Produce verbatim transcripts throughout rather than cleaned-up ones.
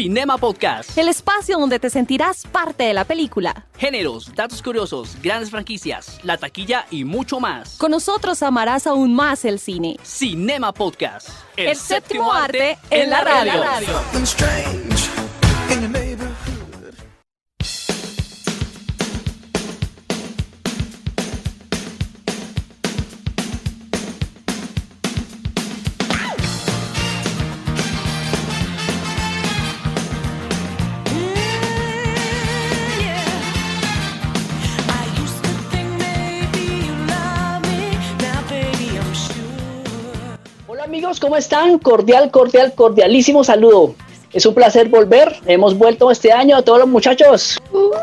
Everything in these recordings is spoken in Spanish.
Cinema Podcast, el espacio donde te sentirás parte de la película. Géneros, datos curiosos, grandes franquicias, la taquilla y mucho más. Con nosotros amarás aún más el cine. Cinema Podcast, el, el séptimo arte en la radio. En la radio. Amigos, ¿cómo están? Cordial, cordial, cordialísimo saludo. Es un placer volver. Hemos vuelto este año a todos los muchachos.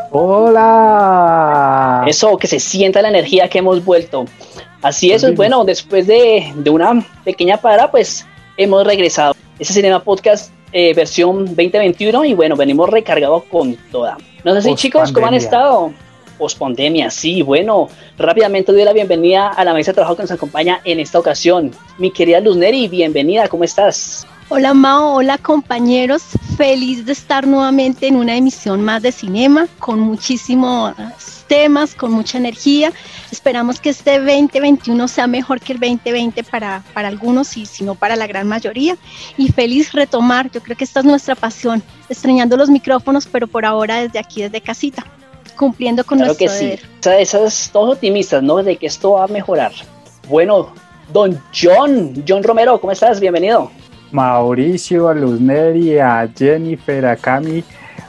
¡Hola! Eso, que se sienta la energía que hemos vuelto. Así es, bueno, después de, de una pequeña parada, pues hemos regresado. Este Cinema Podcast eh, versión veinte veintiuno y bueno, venimos recargados con toda. No sé si chicos, ¿cómo han estado? Pospandemia, sí, bueno, rápidamente doy la bienvenida a la mesa de trabajo que nos acompaña en esta ocasión. Mi querida Luz Neri, bienvenida, ¿cómo estás? Hola Mao, hola compañeros, feliz de estar nuevamente en una emisión más de Cinema, con muchísimos temas, con mucha energía. Esperamos que este veinte veintiuno sea mejor que el veinte veinte para, para algunos y si no para la gran mayoría. Y feliz retomar, yo creo que esta es nuestra pasión, extrañando los micrófonos, pero por ahora desde aquí, desde casita. Cumpliendo con claro nuestro que deber. Sí. Esas todos optimistas, ¿no? De que esto va a mejorar. Bueno, don John, John Romero, ¿cómo estás? Bienvenido. Mauricio, a Luz Neri, a Jennifer, a Cami.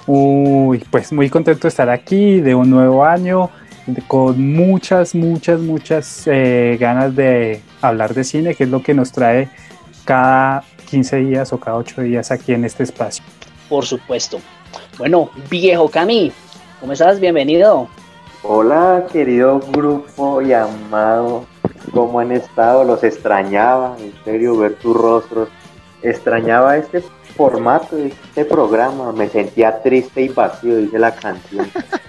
Uy, pues muy contento de estar aquí, de un nuevo año, con muchas, muchas, muchas eh, ganas de hablar de cine, que es lo que nos trae cada quince días o cada ocho días aquí en este espacio. Por supuesto. Bueno, viejo Cami, ¿cómo estás? Bienvenido. Hola, querido grupo y amado. ¿Cómo han estado? Los extrañaba, en serio, ver tus rostros. Extrañaba este formato, este programa. Me sentía triste y vacío, dice la canción.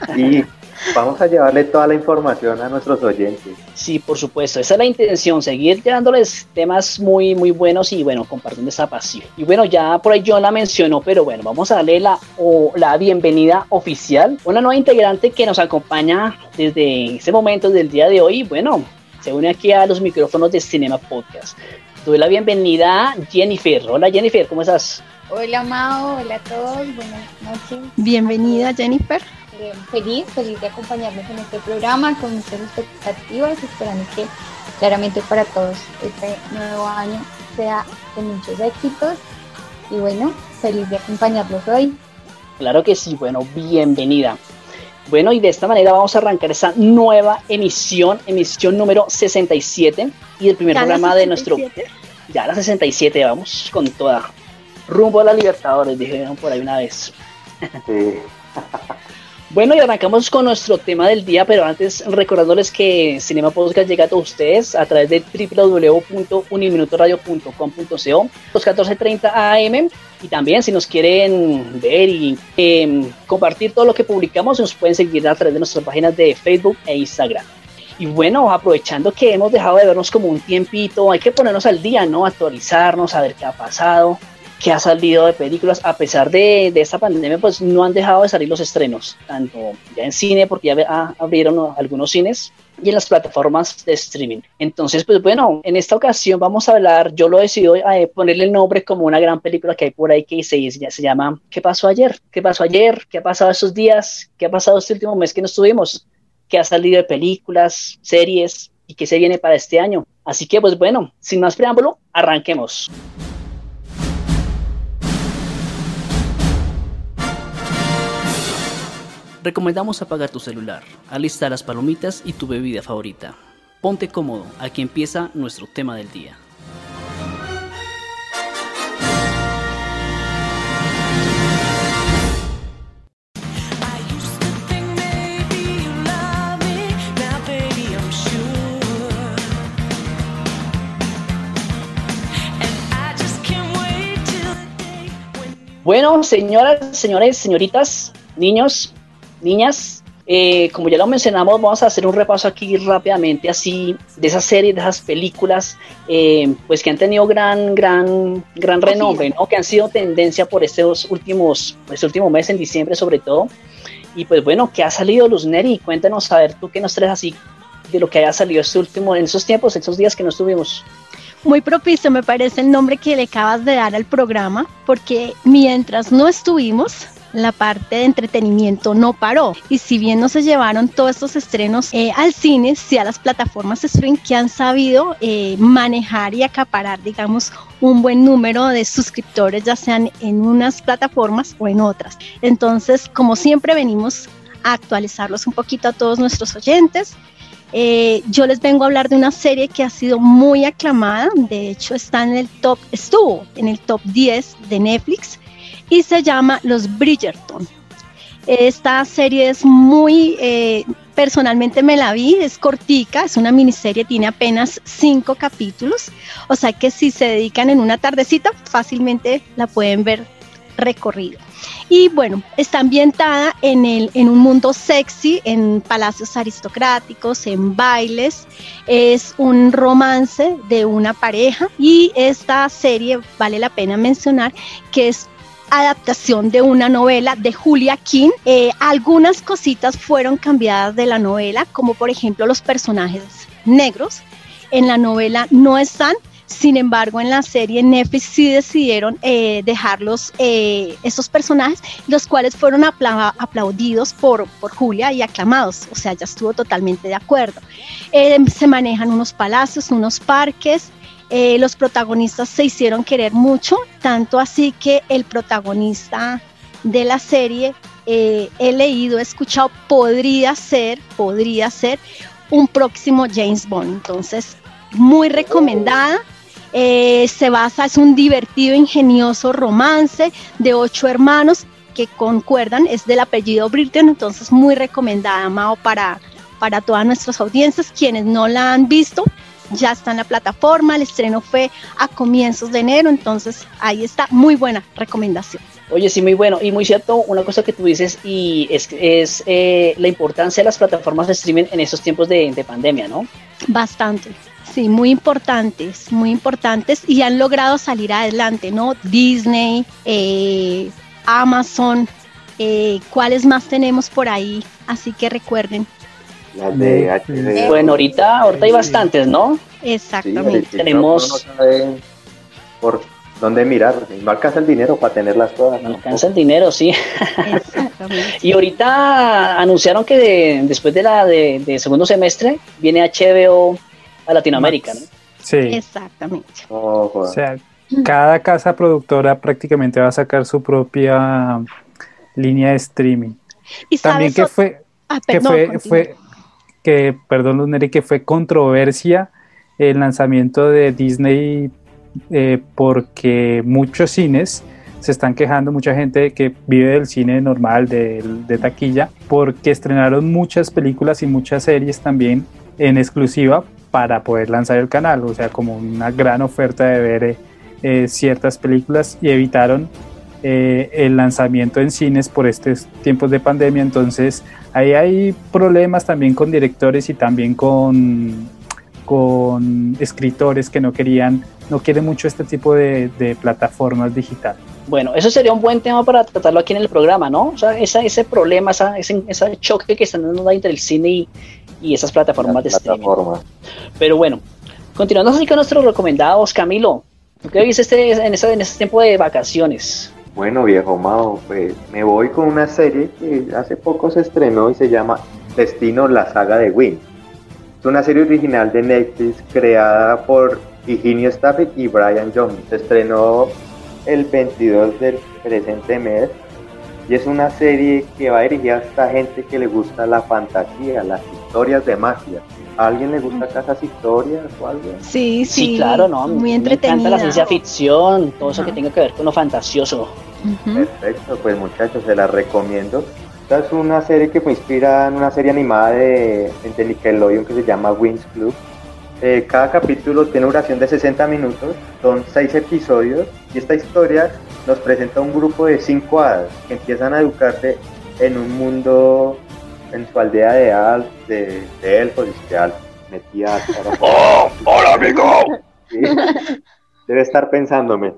Y vamos a llevarle toda la información a nuestros oyentes. Sí, por supuesto. Esa es la intención, seguir llevándoles temas muy, muy buenos y, bueno, compartiendo esa pasión. Y, bueno, ya por ahí John la mencionó, pero, bueno, vamos a darle la, o, la bienvenida oficial. Una nueva integrante que nos acompaña desde ese momento, desde el día de hoy. Bueno, se une aquí a los micrófonos de Cinema Podcast. Doy la bienvenida a Jennifer. Hola, Jennifer, ¿cómo estás? Hola, Mao. Hola a todos. Buenas noches. Bienvenida, Jennifer. Eh, feliz, feliz de acompañarnos en este programa con muchas expectativas, esperando que claramente para todos este nuevo año sea de muchos éxitos y bueno, feliz de acompañarlos hoy. Claro que sí, bueno, bienvenida. Bueno, y de esta manera vamos a arrancar esa nueva emisión, emisión número sesenta y siete y el primer programa de nuestro... Ya la sesenta y siete, vamos con toda. Rumbo a la Libertadores, dijeron por ahí una vez. Sí. Bueno, y arrancamos con nuestro tema del día, pero antes recordándoles que Cinema Podcast llega a todos ustedes a través de doble u doble u doble u punto uniminutoradio punto com punto co, los catorce treinta A M, y también si nos quieren ver y eh, compartir todo lo que publicamos, nos pueden seguir a través de nuestras páginas de Facebook e Instagram. Y bueno, aprovechando que hemos dejado de vernos como un tiempito, hay que ponernos al día, ¿no? Actualizarnos, saber qué ha pasado, que ha salido de películas. A pesar de, de esta pandemia, pues no han dejado de salir los estrenos, tanto ya en cine, porque ya ah, abrieron algunos cines, y en las plataformas de streaming. Entonces, pues bueno, en esta ocasión vamos a hablar, yo lo decidí eh, ponerle el nombre como una gran película que hay por ahí que se, ya se llama ¿Qué pasó ayer? ¿Qué pasó ayer? ¿Qué ha pasado estos días? ¿Qué ha pasado este último mes que no estuvimos? ¿Qué ha salido de películas, series y qué se viene para este año? Así que, pues bueno, sin más preámbulo, arranquemos. Recomendamos apagar tu celular, alistar las palomitas y tu bebida favorita. Ponte cómodo, aquí empieza nuestro tema del día. Bueno, señoras, señores, señoritas, niños, niñas, eh, como ya lo mencionamos, vamos a hacer un repaso aquí rápidamente así de esas series, de esas películas, eh, pues que han tenido gran, gran, gran renombre, ¿no? Que han sido tendencia por estos últimos, este último mes, en diciembre sobre todo. Y pues bueno, ¿qué ha salido, Luz Neri? Cuéntanos, a ver, tú qué nos traes así de lo que haya salido este último, en esos tiempos, en esos días que no estuvimos. Muy propicio me parece el nombre que le acabas de dar al programa, porque mientras no estuvimos, la parte de entretenimiento no paró. Y si bien no se llevaron todos estos estrenos eh, al cine, sí a las plataformas de streaming que han sabido eh, manejar y acaparar, digamos, un buen número de suscriptores, ya sean en unas plataformas o en otras. Entonces, como siempre, venimos a actualizarlos un poquito a todos nuestros oyentes. Eh, yo les vengo a hablar de una serie que ha sido muy aclamada, de hecho está en el top, estuvo en el top diez de Netflix, y se llama Los Bridgerton. Esta serie es muy, eh, personalmente me la vi, es cortica, es una miniserie, tiene apenas cinco capítulos, o sea que si se dedican en una tardecita, fácilmente la pueden ver recorrido. Y bueno, está ambientada en, el, en un mundo sexy, en palacios aristocráticos, en bailes. Es un romance de una pareja y esta serie vale la pena mencionar que es adaptación de una novela de Julia King. Eh, algunas cositas fueron cambiadas de la novela, como por ejemplo los personajes negros. En la novela no están. Sin embargo, en la serie Netflix sí decidieron eh, dejarlos, eh, esos personajes, los cuales fueron apla- aplaudidos por, por Julia y aclamados, o sea, ya estuvo totalmente de acuerdo. Eh, se manejan unos palacios, unos parques, eh, los protagonistas se hicieron querer mucho, tanto así que el protagonista de la serie, eh, he leído, he escuchado, podría ser, podría ser un próximo James Bond, entonces muy recomendada. Eh, se basa, es un divertido, ingenioso romance de ocho hermanos que concuerdan, es del apellido Bridgerton, entonces muy recomendada, Mao, para, para todas nuestras audiencias. Quienes no la han visto, ya está en la plataforma, el estreno fue a comienzos de enero, entonces ahí está, muy buena recomendación. Oye, sí, muy bueno, y muy cierto, una cosa que tú dices, y es, es eh, la importancia de las plataformas de streaming en estos tiempos de, de pandemia, ¿no? Bastante. Sí, muy importantes, muy importantes y han logrado salir adelante, ¿no? Disney, eh, Amazon, eh, ¿cuáles más tenemos por ahí? Así que recuerden. Las de H B O. Bueno, ahorita, ahorita hay bastantes, ¿no? Exactamente. Sí, Tenemos- no sabe por dónde mirar, no alcanza el dinero para tenerlas todas. No alcanza el dinero, sí. Exactamente. Y ahorita anunciaron que de- después de la de, de segundo semestre viene H B O a Latinoamérica, ¿no? Sí, Exactamente. No, o joder. sea, cada casa productora prácticamente va a sacar su propia línea de streaming. Y También sabes que ot- fue, ah, que perdón, fue, continúa. fue que, perdón, Luz Neri, que fue controversia el lanzamiento de Disney, eh, porque muchos cines se están quejando, mucha gente que vive del cine normal, de, de taquilla, porque estrenaron muchas películas y muchas series también en exclusiva para poder lanzar el canal, o sea, como una gran oferta de ver eh, eh, ciertas películas, y evitaron eh, el lanzamiento en cines por estos tiempos de pandemia. Entonces ahí hay problemas también con directores y también con, con escritores que no querían, no quieren mucho este tipo de, de plataformas digitales. Bueno, eso sería un buen tema para tratarlo aquí en el programa, ¿no? O sea, esa, ese problema, esa, ese, ese choque que están dando entre el cine y, y esas plataformas de streaming. Plataforma. Pero bueno, continuando así con nuestros recomendados, Camilo, ¿tú qué viste este, en, ese, en ese tiempo de vacaciones? Bueno, viejo Mao, pues me voy con una serie que hace poco se estrenó y se llama Destino, la saga de Wynn. Es una serie original de Netflix creada por Higinio Staples y Brian Jones. Se estrenó el veintidós del presente mes y es una serie que va dirigida a esta gente que le gusta la fantasía, las historias de magia. ¿A alguien le gusta esas historias o algo? Sí, sí, Sí, claro, ¿no? muy Me entretenida. encanta la ciencia ficción, todo eso Ajá. que tenga que ver con lo fantasioso. Ujú. Perfecto, pues muchachos, se la recomiendo. Esta es una serie que fue inspirada en una serie animada de, de Nickelodeon que se llama Winx Club. Eh, cada capítulo tiene una duración de sesenta minutos, son seis episodios y esta historia nos presenta un grupo de cinco hadas que empiezan a educarse en un mundo en su aldea de, al, de, de elfos, de al, metía a... ¡Oh! ¡Hola, amigo! Sí. Debe estar pensándome.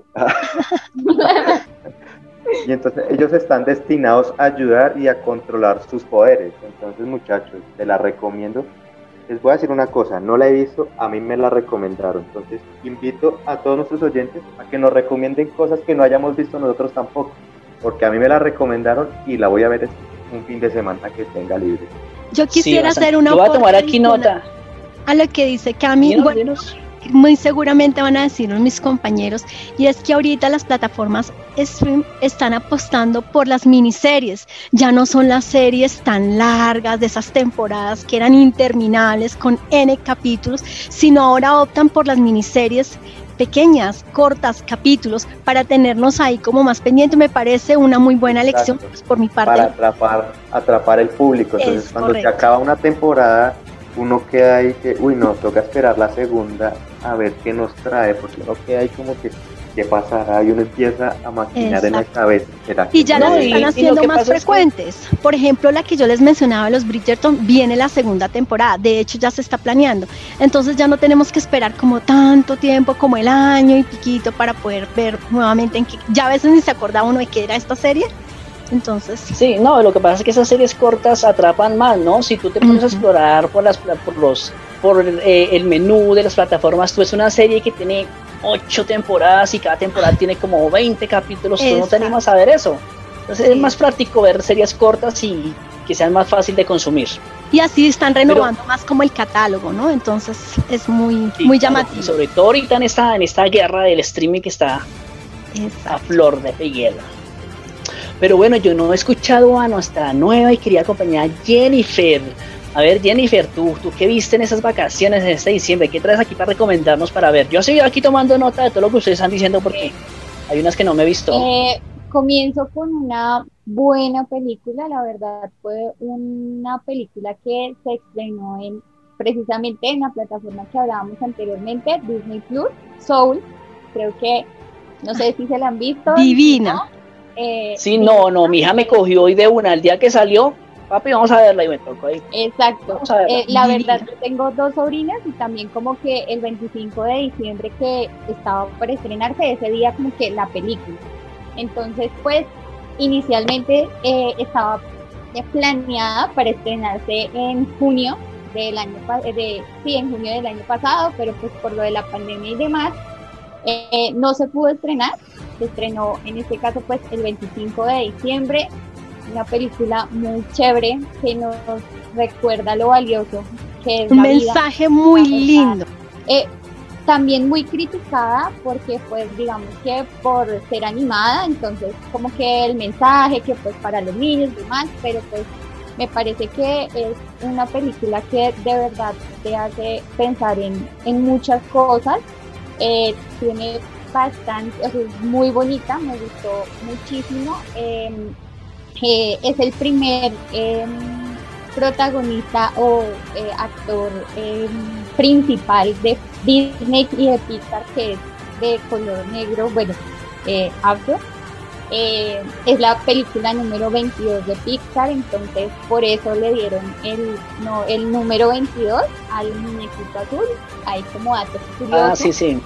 Y entonces ellos están destinados a ayudar y a controlar sus poderes. Entonces, muchachos, te la recomiendo. Les voy a decir una cosa, no la he visto, a mí me la recomendaron. Entonces, invito a todos nuestros oyentes a que nos recomienden cosas que no hayamos visto nosotros tampoco. Porque a mí me la recomendaron y la voy a ver un fin de semana que tenga libre. Yo quisiera sí, hacer una Yo voy a tomar aquí nota. A lo que dice Cami. Dinos, bueno, dinos. Muy seguramente van a decirnos mis compañeros, y es que ahorita las plataformas stream están apostando por las miniseries. Ya no son las series tan largas de esas temporadas que eran interminables con N capítulos, sino ahora optan por las miniseries pequeñas, cortas, capítulos, para tenernos ahí como más pendientes. Me parece una muy buena elección, pues, por mi parte. Para atrapar, atrapar el público. Entonces, Es cuando correcto. se acaba una temporada, uno queda ahí que, uy, no, toca esperar la segunda a ver qué nos trae, porque uno queda ahí como que, ¿qué pasará? Y uno empieza a maquinar en la Exacto. cabeza. ¿Será que Y ya no? las y- están y lo haciendo que más pasa es que- frecuentes. Por ejemplo, la que yo les mencionaba, los Bridgerton, viene la segunda temporada. De hecho, ya se está planeando. Entonces ya no tenemos que esperar como tanto tiempo, como el año y piquito, para poder ver nuevamente en qué. Ya a veces ni se acordaba uno de qué era esta serie. Entonces, Sí, no, lo que pasa es que esas series cortas atrapan más, ¿no? Si tú te pones a Ujú. explorar por las por los por eh, el menú de las plataformas, tú es una serie que tiene ocho temporadas y cada temporada tiene como veinte capítulos, tú no te Exacto. animas a ver eso. Entonces Sí. es más práctico ver series cortas y que sean más fácil de consumir. y así están renovando más como el catálogo, ¿no? Entonces es muy, Sí, muy claro, llamativo. y sobre todo ahorita en esta, en esta guerra del streaming que está a Exacto. flor de piel. Pero bueno, yo no he escuchado a nuestra nueva y querida compañera Jennifer. A ver, Jennifer, ¿tú, ¿tú qué viste en esas vacaciones en este diciembre? ¿Qué traes aquí para recomendarnos para ver? Yo estoy aquí tomando nota de todo lo que ustedes están diciendo porque hay unas que no me he visto. Eh, comienzo con una buena película, la verdad fue una película que se estrenó en precisamente en la plataforma que hablábamos anteriormente, Disney Plus, Soul. Creo que, no sé si se la han visto. Divina. ¿no? Eh, Sí, no, no, mi hija me cogió hoy de una, el día que salió, papi, vamos a verla y me tocó ahí. Exacto. Vamos a verla. Eh, la Divina. verdad, yo tengo dos sobrinas y también como que el veinticinco de diciembre que estaba por estrenarse, ese día como que la película. Entonces, pues, inicialmente eh, estaba eh, planeada para estrenarse en junio del año pa- eh, de, sí, en junio del año pasado, pero pues por lo de la pandemia y demás, eh, no se pudo estrenar. Se estrenó en este caso pues el veinticinco de diciembre, una película muy chévere que nos recuerda lo valioso que es Un la vida. mensaje muy lindo. Eh, también muy criticada porque pues digamos que por ser animada, entonces como que el mensaje que pues para los niños y demás, pero pues me parece que es una película que de verdad te hace pensar en, en muchas cosas. Eh, tiene bastante, o sea, es muy bonita, me gustó muchísimo. Eh, eh, es el primer eh, protagonista o eh, actor eh, principal de Disney y de Pixar que es de color negro, bueno, eh, afro. Eh, es la película número veintidós de Pixar, entonces por eso le dieron el, no, el número veintidós al muñequito azul, ahí como datos curiosos. Ah, sí, sí.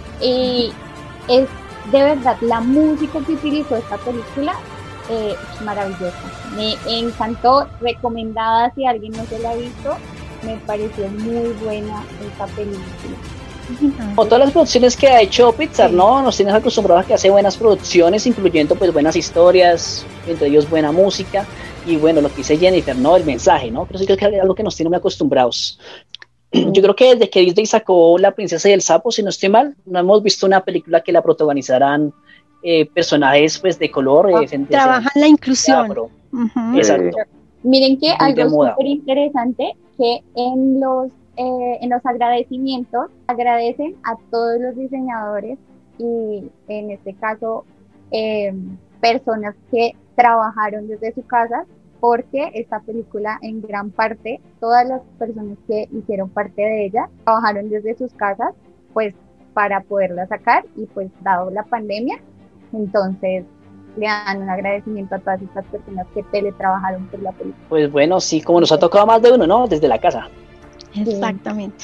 Y es de verdad la música que utilizó esta película eh, es maravillosa. Me encantó, recomendada si alguien no se la ha visto, me pareció muy buena esta película. Como todas las producciones que ha hecho Pixar, ¿no? Nos tienes acostumbrados a que hace buenas producciones, incluyendo pues buenas historias, entre ellos buena música, y bueno, lo que dice Jennifer, ¿no? El mensaje, ¿no? Pero sí creo que es algo que nos tiene muy acostumbrados. Yo creo que desde que Disney sacó La Princesa y el Sapo, si no estoy mal, no hemos visto una película que la protagonizaran eh, personajes pues de color. Eh, de- Trabajan la inclusión. afro. Ujú. Exacto. Miren que Muy de algo moda. súper interesante, que en los, eh, en los agradecimientos agradecen a todos los diseñadores y en este caso eh, personas que trabajaron desde su casa, porque esta película en gran parte, todas las personas que hicieron parte de ella trabajaron desde sus casas, pues para poderla sacar y pues dado la pandemia, entonces le dan un agradecimiento a todas estas personas que teletrabajaron por la película. Pues bueno, sí, como nos ha tocado más de uno, ¿no? Desde la casa. Exactamente.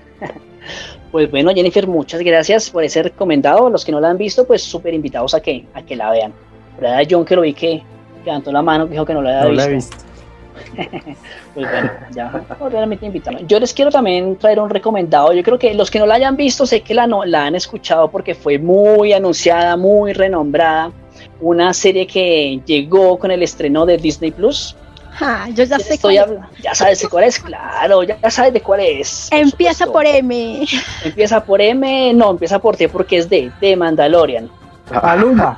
Pues bueno, Jennifer, muchas gracias por ese recomendado. Los que no la han visto, pues súper invitados a que, a que la vean. Por ahí a John, que lo vi que levantó la mano, que dijo que no la había No visto. la he visto. Pues bueno, ya no, realmente invitaron. Yo les quiero también traer un recomendado. Yo creo que los que no la hayan visto, sé que la, no, la han escuchado porque fue muy anunciada, muy renombrada. Una serie que llegó con el estreno de Disney Plus. Ah, yo ya sé Estoy cuál habla- ya sabes de cuál es, claro, ya, ya sabes de cuál es. por Empieza supuesto. por M. Empieza por M, no, empieza por T porque es de, de Mandalorian. Paloma.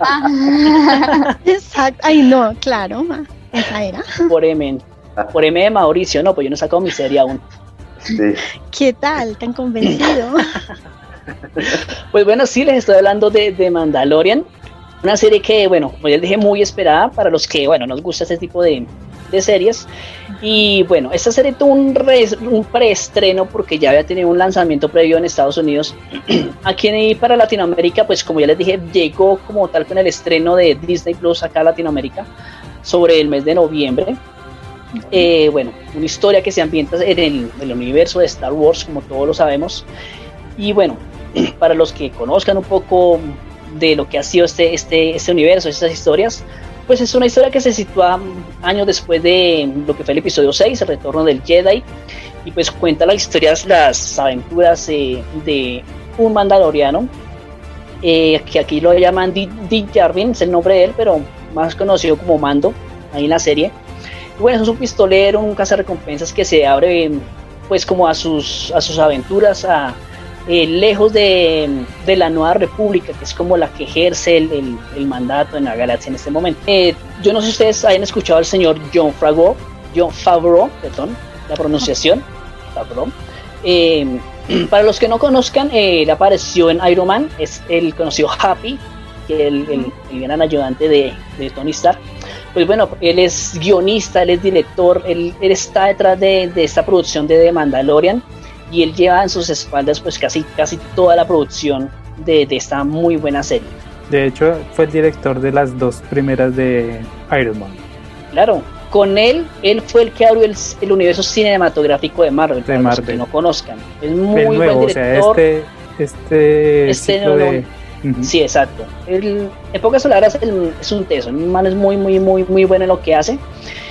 Exacto. Ay, no, claro. ah, Esa era. Por M, por M de Mauricio, no, pues yo no he sacado mi serie aún. Sí. ¿Qué tal? ¿Tan convencido? Pues bueno, sí, les estoy hablando de, de Mandalorian. Una serie que, bueno, como ya les dije, muy esperada para los que, bueno, nos gusta este tipo de, de series. Y bueno, esta serie tuvo un, re, un preestreno porque ya había tenido un lanzamiento previo en Estados Unidos. Aquí para Latinoamérica, pues como ya les dije, llegó como tal con el estreno de Disney Plus acá a Latinoamérica sobre el mes de noviembre. Eh, bueno, una historia que se ambienta en el, en el universo de Star Wars, como todos lo sabemos. Y bueno, para los que conozcan un poco de lo que ha sido este, este, este universo, estas historias, pues es una historia que se sitúa años después de lo que fue el episodio seis, el retorno del Jedi, y pues cuenta las historias, las aventuras eh, de un mandaloriano, eh, que aquí lo llaman Din Djarin, es el nombre de él, pero más conocido como Mando, ahí en la serie. Y bueno, es un pistolero, un cazarrecompensas que se abre pues como a sus, a sus aventuras, a Eh, lejos de, de la Nueva República, que es como la que ejerce el, el, el mandato en la galaxia en este momento. Eh, yo no sé si ustedes hayan escuchado al señor Jon Favreau, Jon Favreau, perdón, la pronunciación, Favreau. Eh, para los que no conozcan, eh, él apareció en Iron Man, es el conocido Happy, que es el, el, el gran ayudante de, de Tony Stark. Pues bueno, él es guionista, él es director, él, él está detrás de, de esta producción de The Mandalorian, y él lleva en sus espaldas pues casi, casi toda la producción de, de esta muy buena serie. De hecho, fue el director de las dos primeras de Iron Man. Claro, con él, él fue el que abrió el, el universo cinematográfico de Marvel, De para Marvel. los que no conozcan. Es muy El buen nuevo, o director. sea, este, este, Este ciclo no, de... Ujú. Sí, exacto. Él, en pocas palabras, él es un teso. Un man es muy, muy, muy, muy bueno en lo que hace.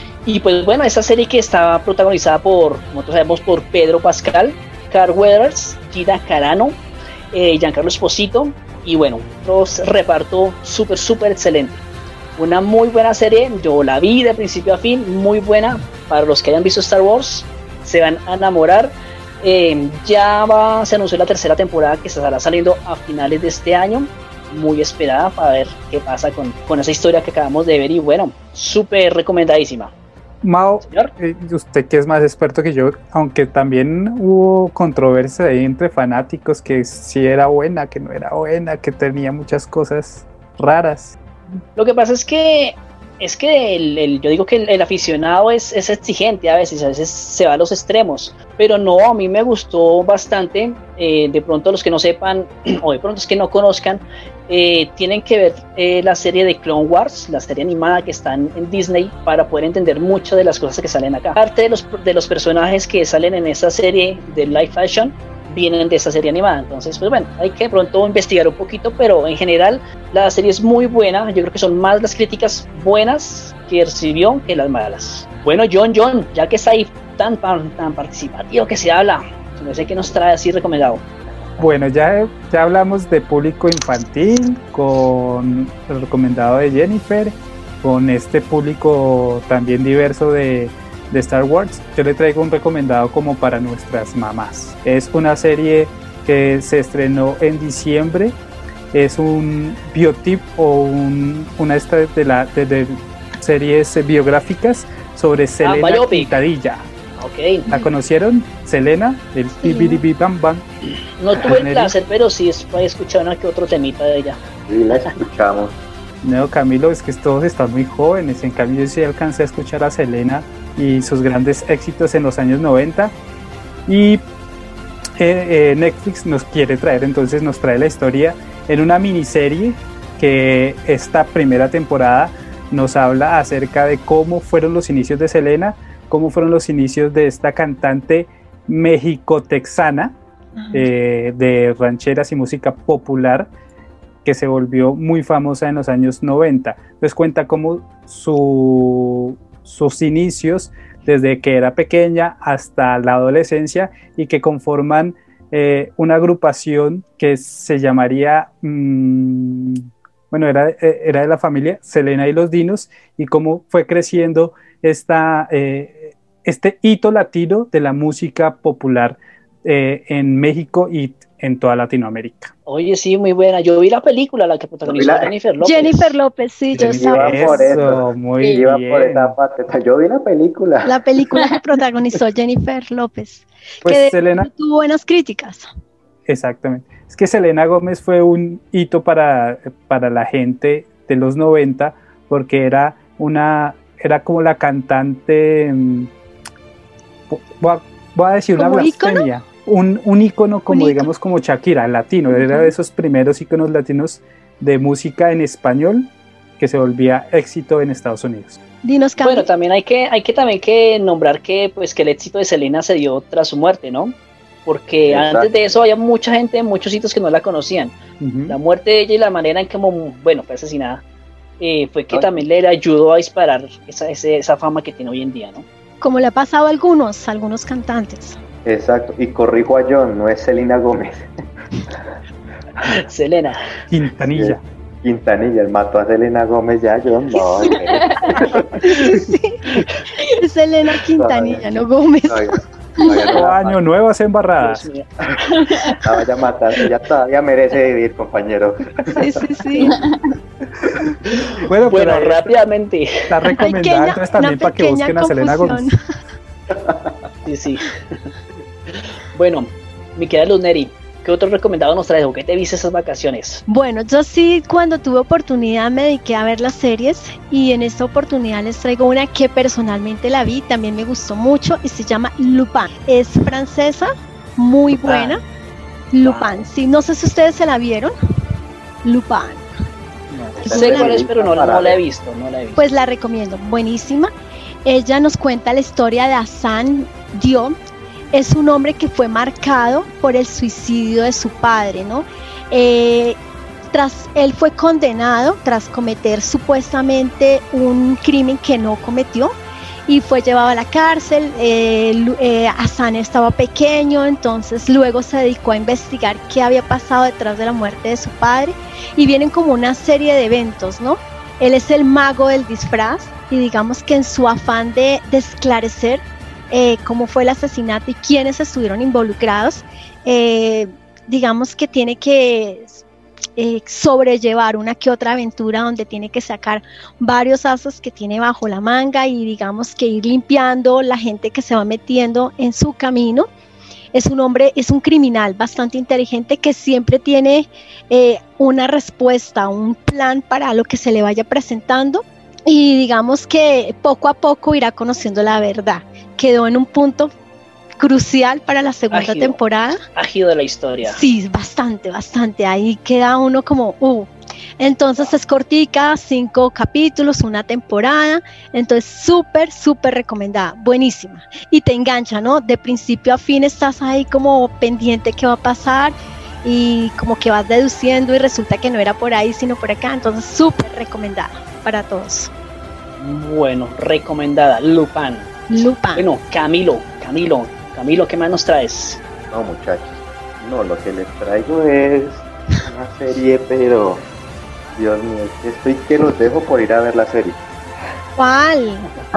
Y pues bueno, esta serie que estaba protagonizada por, como todos sabemos, por Pedro Pascal, Carl Weathers, Gina Carano, eh, Giancarlo Esposito, y bueno, los reparto súper, súper excelente. Una muy buena serie, yo la vi de principio a fin, muy buena. Para los que hayan visto Star Wars, se van a enamorar. Eh, ya va, se anunció la tercera temporada que estará saliendo a finales de este año, muy esperada para ver qué pasa con, con esa historia que acabamos de ver, y bueno, súper recomendadísima. Mao, Señor. eh, usted que es más experto que yo, aunque también hubo controversia ahí entre fanáticos, que si era buena, que no era buena, que tenía muchas cosas raras. Lo que pasa es que es que el, el, yo digo que el, el aficionado es, es exigente a veces, a veces se va a los extremos, pero no, a mí me gustó bastante. Eh, de pronto los que no sepan o de pronto los que no conozcan, eh, tienen que ver eh, la serie de Clone Wars, la serie animada que está en, en Disney, para poder entender mucho de las cosas que salen acá. Parte de los, de los personajes que salen en esta serie de live action vienen de esta serie animada, entonces pues bueno, hay que de pronto investigar un poquito, pero en general la serie es muy buena. Yo creo que son más las críticas buenas que recibió que las malas. Bueno, John, John, ya que está ahí tan, tan participativo que se habla, no sé qué nos trae así recomendado. Bueno, ya, ya hablamos de público infantil con el recomendado de Jennifer, con este público también diverso de, de Star Wars. Yo le traigo un recomendado como para nuestras mamás. Es una serie que se estrenó en diciembre. Es un biotip o un, una esta de, la, de, de series biográficas sobre Selena biopic. Quintanilla. Ok, ¿La conocieron? Selena, el Bibidi Bam Bam. no tuve el ¿En placer, pero sí he escuchado una que otro temita de ella. Sí, la escuchamos. No, Camilo, es que todos están muy jóvenes. En cambio, yo sí alcancé a escuchar a Selena y sus grandes éxitos en los años noventa. Y eh, eh, Netflix nos quiere traer, entonces nos trae la historia en una miniserie que esta primera temporada nos habla acerca de cómo fueron los inicios de Selena, cómo fueron los inicios de esta cantante mexicotexana eh, de rancheras y música popular, que se volvió muy famosa en los años noventa. Entonces cuenta cómo su, sus inicios desde que era pequeña hasta la adolescencia, y que conforman eh, una agrupación que se llamaría, mmm, bueno, era, era de la familia Selena y los Dinos, y cómo fue creciendo esta, eh, este hito latino de la música popular eh, en México y en toda Latinoamérica. Oye, sí, muy buena. Yo vi la película, la que protagonizó La... Jennifer López. Jennifer López, sí, yo estaba por eso. Muy sí, bien. iba por esa parte. Yo vi la película. La película que protagonizó Jennifer López. Pues que Selena tuvo buenas críticas. Exactamente. Es que Selena Gómez fue un hito para, para la gente de los noventa, porque era una, era como la cantante, voy a, voy a decir una blasfemia, ¿ícono? Un, un ícono como, ¿Un digamos, ícono? Como Shakira, latino. Uh-huh. Era de esos primeros íconos latinos de música en español que se volvía éxito en Estados Unidos. Dinos, Cami. Bueno, también hay que, hay que también que nombrar que, pues, que el éxito de Selena se dio tras su muerte, ¿no? Porque Exacto. antes de eso había mucha gente en muchos sitios que no la conocían. Uh-huh. La muerte de ella y la manera en que, bueno, fue asesinada, eh, fue que Ay. también le ayudó a disparar esa, esa, esa fama que tiene hoy en día, ¿no? Como le ha pasado a algunos, a algunos cantantes. Exacto, y corrijo a John, no es Selena Gómez. Selena. Quintanilla. Sí. Quintanilla, él mató a Selena Gómez ya, John, no. Sí, es Selena Quintanilla, no Gómez. No, año nuevas embarradas. La vaya a matar, ella todavía merece vivir, compañero. Sí, sí, sí. Bueno, bueno pero rápidamente. Está recomendada pequeña, entonces también para que busquen a Selena Gómez. Sí, sí. Bueno, mi querida Luz Neri, ¿qué otro recomendado nos traes o qué te viste esas vacaciones? Bueno, yo sí, cuando tuve oportunidad me dediqué a ver las series, y en esta oportunidad les traigo una que personalmente la vi, también me gustó mucho, y se llama Lupin. Es francesa, muy Lupin. buena. Lupin, sí, no sé si ustedes se la vieron. Lupin. No, sé cuál es, pero no, no la he visto, no la he visto. Pues la recomiendo, buenísima. Ella nos cuenta la historia de Hassan Diop. Es un hombre que fue marcado por el suicidio de su padre, ¿no? Eh, tras, él fue condenado tras cometer supuestamente un crimen que no cometió, y fue llevado a la cárcel. eh, eh, Hassan estaba pequeño, entonces luego se dedicó a investigar qué había pasado detrás de la muerte de su padre, y vienen como una serie de eventos, ¿no? Él es el mago del disfraz, y digamos que en su afán de, de esclarecer Eh, cómo fue el asesinato y quiénes estuvieron involucrados, eh, digamos que tiene que eh, sobrellevar una que otra aventura donde tiene que sacar varios asos que tiene bajo la manga, y digamos que ir limpiando la gente que se va metiendo en su camino. Es un hombre, es un criminal bastante inteligente que siempre tiene eh, una respuesta, un plan para lo que se le vaya presentando, y digamos que poco a poco irá conociendo la verdad. Quedó en un punto crucial para la segunda ágido, temporada. Ágido de la historia. Sí, bastante, bastante. Ahí queda uno como, uh. Entonces es cortica, cinco capítulos, una temporada. Entonces súper, súper recomendada, buenísima. Y te engancha, ¿no? De principio a fin estás ahí como pendiente qué va a pasar, y como que vas deduciendo y resulta que no era por ahí sino por acá. Entonces súper recomendada para todos. Bueno, recomendada, Lupin. Lupin. Bueno, Camilo, Camilo, Camilo, ¿qué más nos traes? No, muchachos, no, lo que les traigo es una serie, pero Dios mío, estoy que los dejo por ir a ver la serie. ¿Cuál?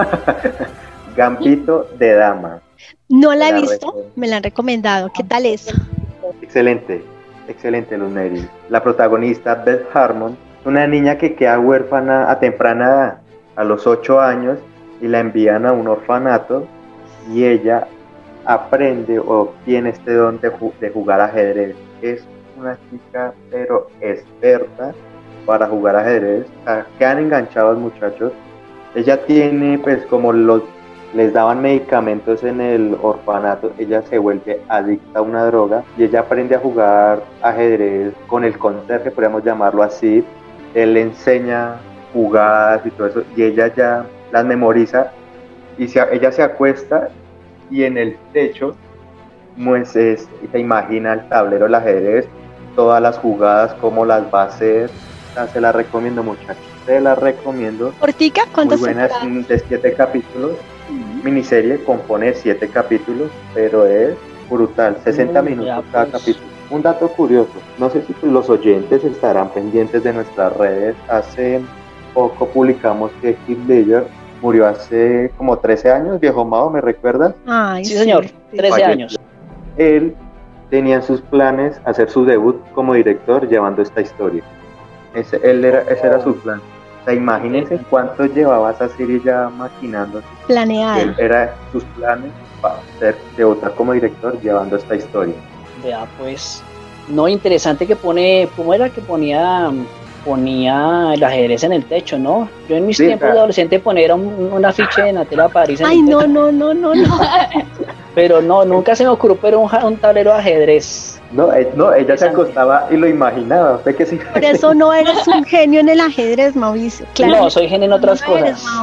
Gambito de Dama. No la he visto, me la han recomendado. ¿Qué tal es? Excelente, excelente, Luz Neri. La protagonista, Beth Harmon, una niña que queda huérfana a temprana edad, a los ocho años, y la envían a un orfanato, y ella aprende o obtiene este don de, ju- de jugar ajedrez. Es una chica pero experta para jugar ajedrez. Quedan enganchados, muchachos. Ella tiene, pues, como los les daban medicamentos en el orfanato, ella se vuelve adicta a una droga, y ella aprende a jugar ajedrez con el conserje, podríamos llamarlo así, él le enseña jugadas y todo eso, y ella ya las memoriza, y se, ella se acuesta y en el techo pues, es, se imagina el tablero del ajedrez, todas las jugadas, cómo las va a hacer. O sea, se la recomiendo, muchachos, se la recomiendo. ¿Cortica? ¿Cuántas Muy buena, es de siete capítulos, uh-huh. Miniserie, compone siete capítulos, pero es brutal, sesenta uh, minutos cada pues. capítulo. Un dato curioso, no sé si los oyentes estarán pendientes de nuestras redes, hace poco publicamos que Heath Ledger murió hace como trece años, viejo Mao, ¿me recuerdas? Ay, sí, señor, trece Falleció. años. Él tenía en sus planes hacer su debut como director llevando esta historia. Ese, él era, ese era su plan. O sea, imagínense cuánto llevaba esa serie ya maquinando. Planeada. Él era sus planes para hacer, debutar como director llevando esta historia. Vea, pues, no, interesante que pone, ¿cómo era que ponía ponía el ajedrez en el techo, no? Yo en mis sí, tiempos claro. de adolescente ponía un, un afiche de Natalia París en Ay, el no, techo. no, no, no, no. Pero no, nunca se me ocurrió pero un, un tablero de ajedrez. No, eh, no ella se acostaba y lo imaginaba. ¿Usted qué sí? Por eso no eres un genio en el ajedrez, Mauricio. Claro. No, soy genio en otras no cosas. Eres,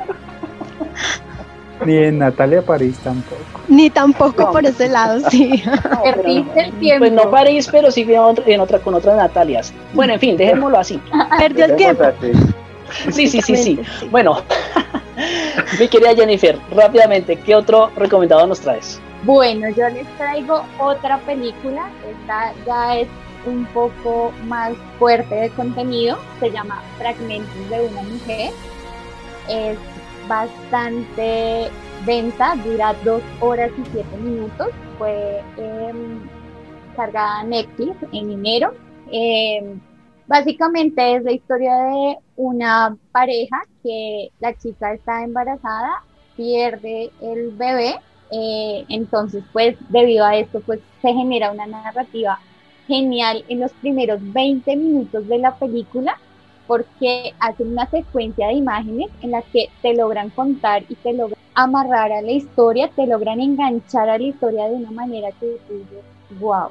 Ni en Natalia París tampoco. Ni tampoco no. por ese lado, sí. No, pero, pues no París, pero sí en otra, en otra con otras Natalias. Bueno, en fin, dejémoslo así. Perdió el tiempo. Sí, sí, sí, sí. Bueno, mi querida Jennifer, rápidamente, ¿qué otro recomendado nos traes? Bueno, yo les traigo otra película. Esta ya es un poco más fuerte de contenido. Se llama Fragmentos de una mujer. Es bastante densa, dura dos horas y siete minutos. Fue eh, cargada en Netflix en enero. Eh, básicamente es la historia de una pareja que la chica está embarazada, pierde el bebé, eh, entonces pues debido a esto pues se genera una narrativa genial en los primeros veinte minutos de la película, porque hacen una secuencia de imágenes en las que te logran contar y te logran amarrar a la historia, te logran enganchar a la historia de una manera que tú dices, wow.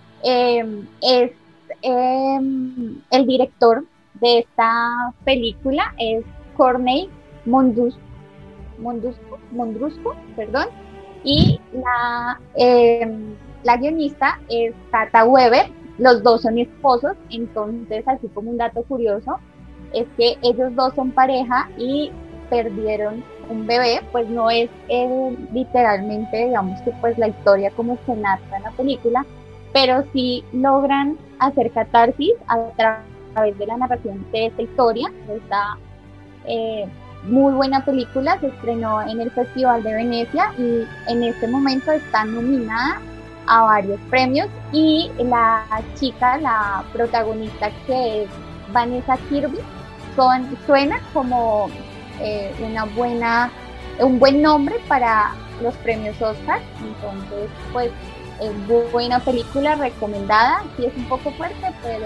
Eh, es, eh, el director de esta película es Corney Mondrusco, Mondrusco, Mondrusco, perdón, y la, eh, la guionista es Tata Weber. Los dos son esposos, entonces así como un dato curioso es que ellos dos son pareja y perdieron un bebé, pues no es eh, literalmente, digamos que pues la historia como se narra en la película, pero sí logran hacer catarsis a través de la narración de esta historia. Esta eh, muy buena película se estrenó en el Festival de Venecia y en este momento está nominada a varios premios, y la chica, la protagonista, que es Vanessa Kirby, son, suena como eh, una buena, un buen nombre para los premios Oscar. Entonces pues es buena película, recomendada. Sí es un poco fuerte, pero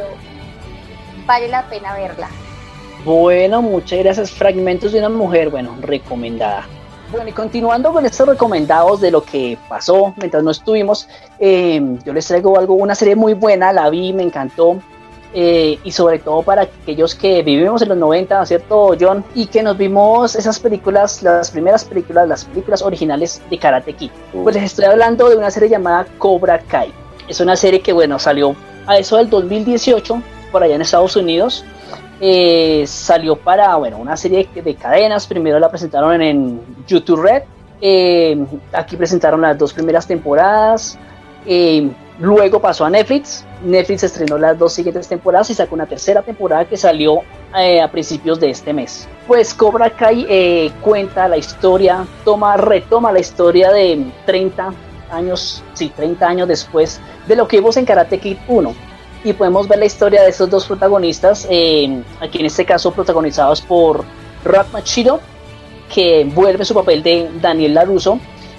vale la pena verla. Bueno, muchas gracias. Fragmentos de una mujer, bueno, recomendada. Bueno, y continuando con estos recomendados de lo que pasó mientras no estuvimos, eh, yo les traigo algo, una serie muy buena, la vi, me encantó, eh, y sobre todo para aquellos que vivimos en los noventa, ¿cierto, John? Y que nos vimos esas películas, las primeras películas, las películas originales de Karate Kid. Pues les estoy hablando de una serie llamada Cobra Kai. Es una serie que, bueno, salió a eso del dos mil dieciocho, por allá en Estados Unidos. Eh, salió para, bueno, una serie de, de cadenas. Primero la presentaron en, en YouTube Red, eh, aquí presentaron las dos primeras temporadas, eh, luego pasó a Netflix. Netflix estrenó las dos siguientes temporadas y sacó una tercera temporada que salió eh, a principios de este mes. Pues Cobra Kai eh, cuenta la historia, toma, retoma la historia de treinta años, sí, treinta años después de lo que vimos en Karate Kid uno. Y podemos ver la historia de estos dos protagonistas, eh, aquí en este caso protagonizados por Ralph Macchio, que vuelve su papel de Daniel LaRusso,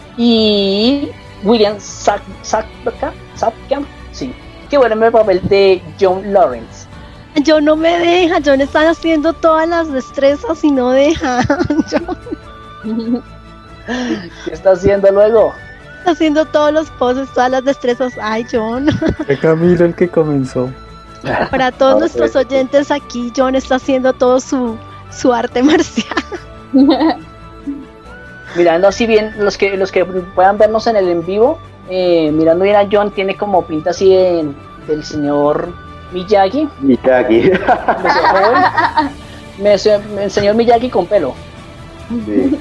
y William Zabka, sí, que vuelve el papel de John Lawrence. Yo no me deja, John está haciendo todas las destrezas y no deja. ¿Qué está haciendo luego? Haciendo todos los poses, todas las destrezas. Ay, John. Fue Camilo el que comenzó. Para todos nuestros oyentes aquí, John está haciendo todo su, su arte marcial. Mirando así bien, los que los que puedan vernos en el en vivo, eh, mirando bien a John, tiene como pinta así de, del señor Miyagi. Miyagi. Me, me enseñó Miyagi con pelo. Sí.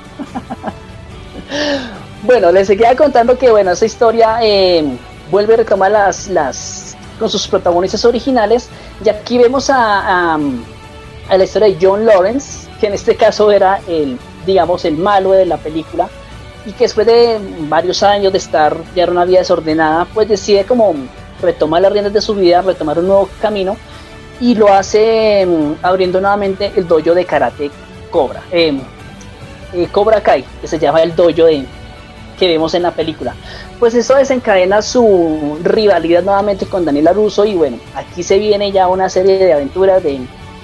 Bueno, les seguía contando que bueno, esa historia eh, vuelve a retomar las, las con sus protagonistas originales, y aquí vemos a, a, a la historia de John Lawrence, que en este caso era el, digamos, el malo de la película, y que después de varios años de estar ya en una vida desordenada, pues decide como retomar las riendas de su vida, retomar un nuevo camino, y lo hace um, abriendo nuevamente el dojo de karate Cobra, eh, eh, Cobra Kai, que se llama el dojo de, que vemos en la película. Pues eso desencadena su rivalidad nuevamente con Daniel LaRusso, y bueno, aquí se viene ya una serie de aventuras, de,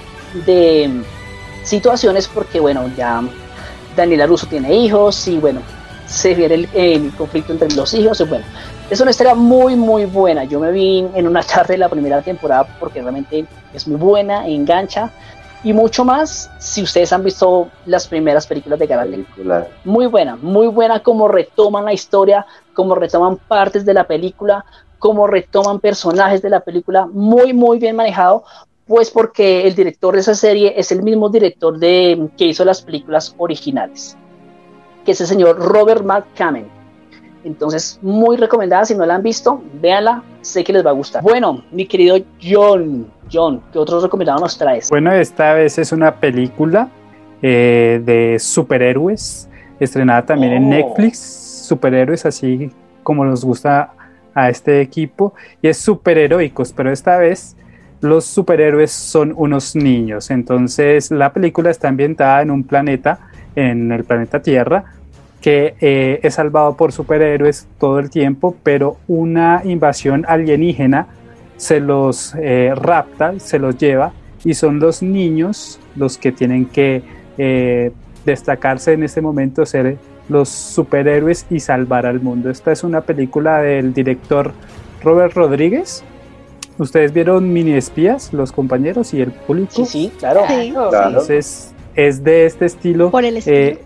de situaciones, porque bueno, ya Daniel LaRusso tiene hijos, y bueno, se viene el, el conflicto entre los hijos, y bueno, es una historia muy muy buena. Yo me vi en una tarde la primera temporada porque realmente es muy buena, engancha, y mucho más si ustedes han visto las primeras películas de karate. Película. Muy buena, muy buena como retoman la historia, como retoman partes de la película, como retoman personajes de la película, muy muy bien manejado, pues porque el director de esa serie es el mismo director de que hizo las películas originales, que es el señor Robert McCammon. Entonces, muy recomendada. Si no la han visto, véanla, sé que les va a gustar. Bueno, mi querido John, John, ¿qué otros recomendados nos traes? Bueno, esta vez es una película eh, de superhéroes, estrenada también oh. en Netflix, superhéroes así como nos gusta a este equipo, y es superheroicos, pero esta vez los superhéroes son unos niños. Entonces, la película está ambientada en un planeta, en el planeta Tierra, que eh, es salvado por superhéroes todo el tiempo, pero una invasión alienígena se los eh, rapta, se los lleva, y son los niños los que tienen que eh, destacarse en este momento, ser los superhéroes y salvar al mundo. Esta es una película del director Robert Rodríguez. ¿Ustedes vieron Mini Espías, los compañeros y el público? Sí, sí, claro. Sí. Entonces, es de este estilo. Por el estilo. Eh,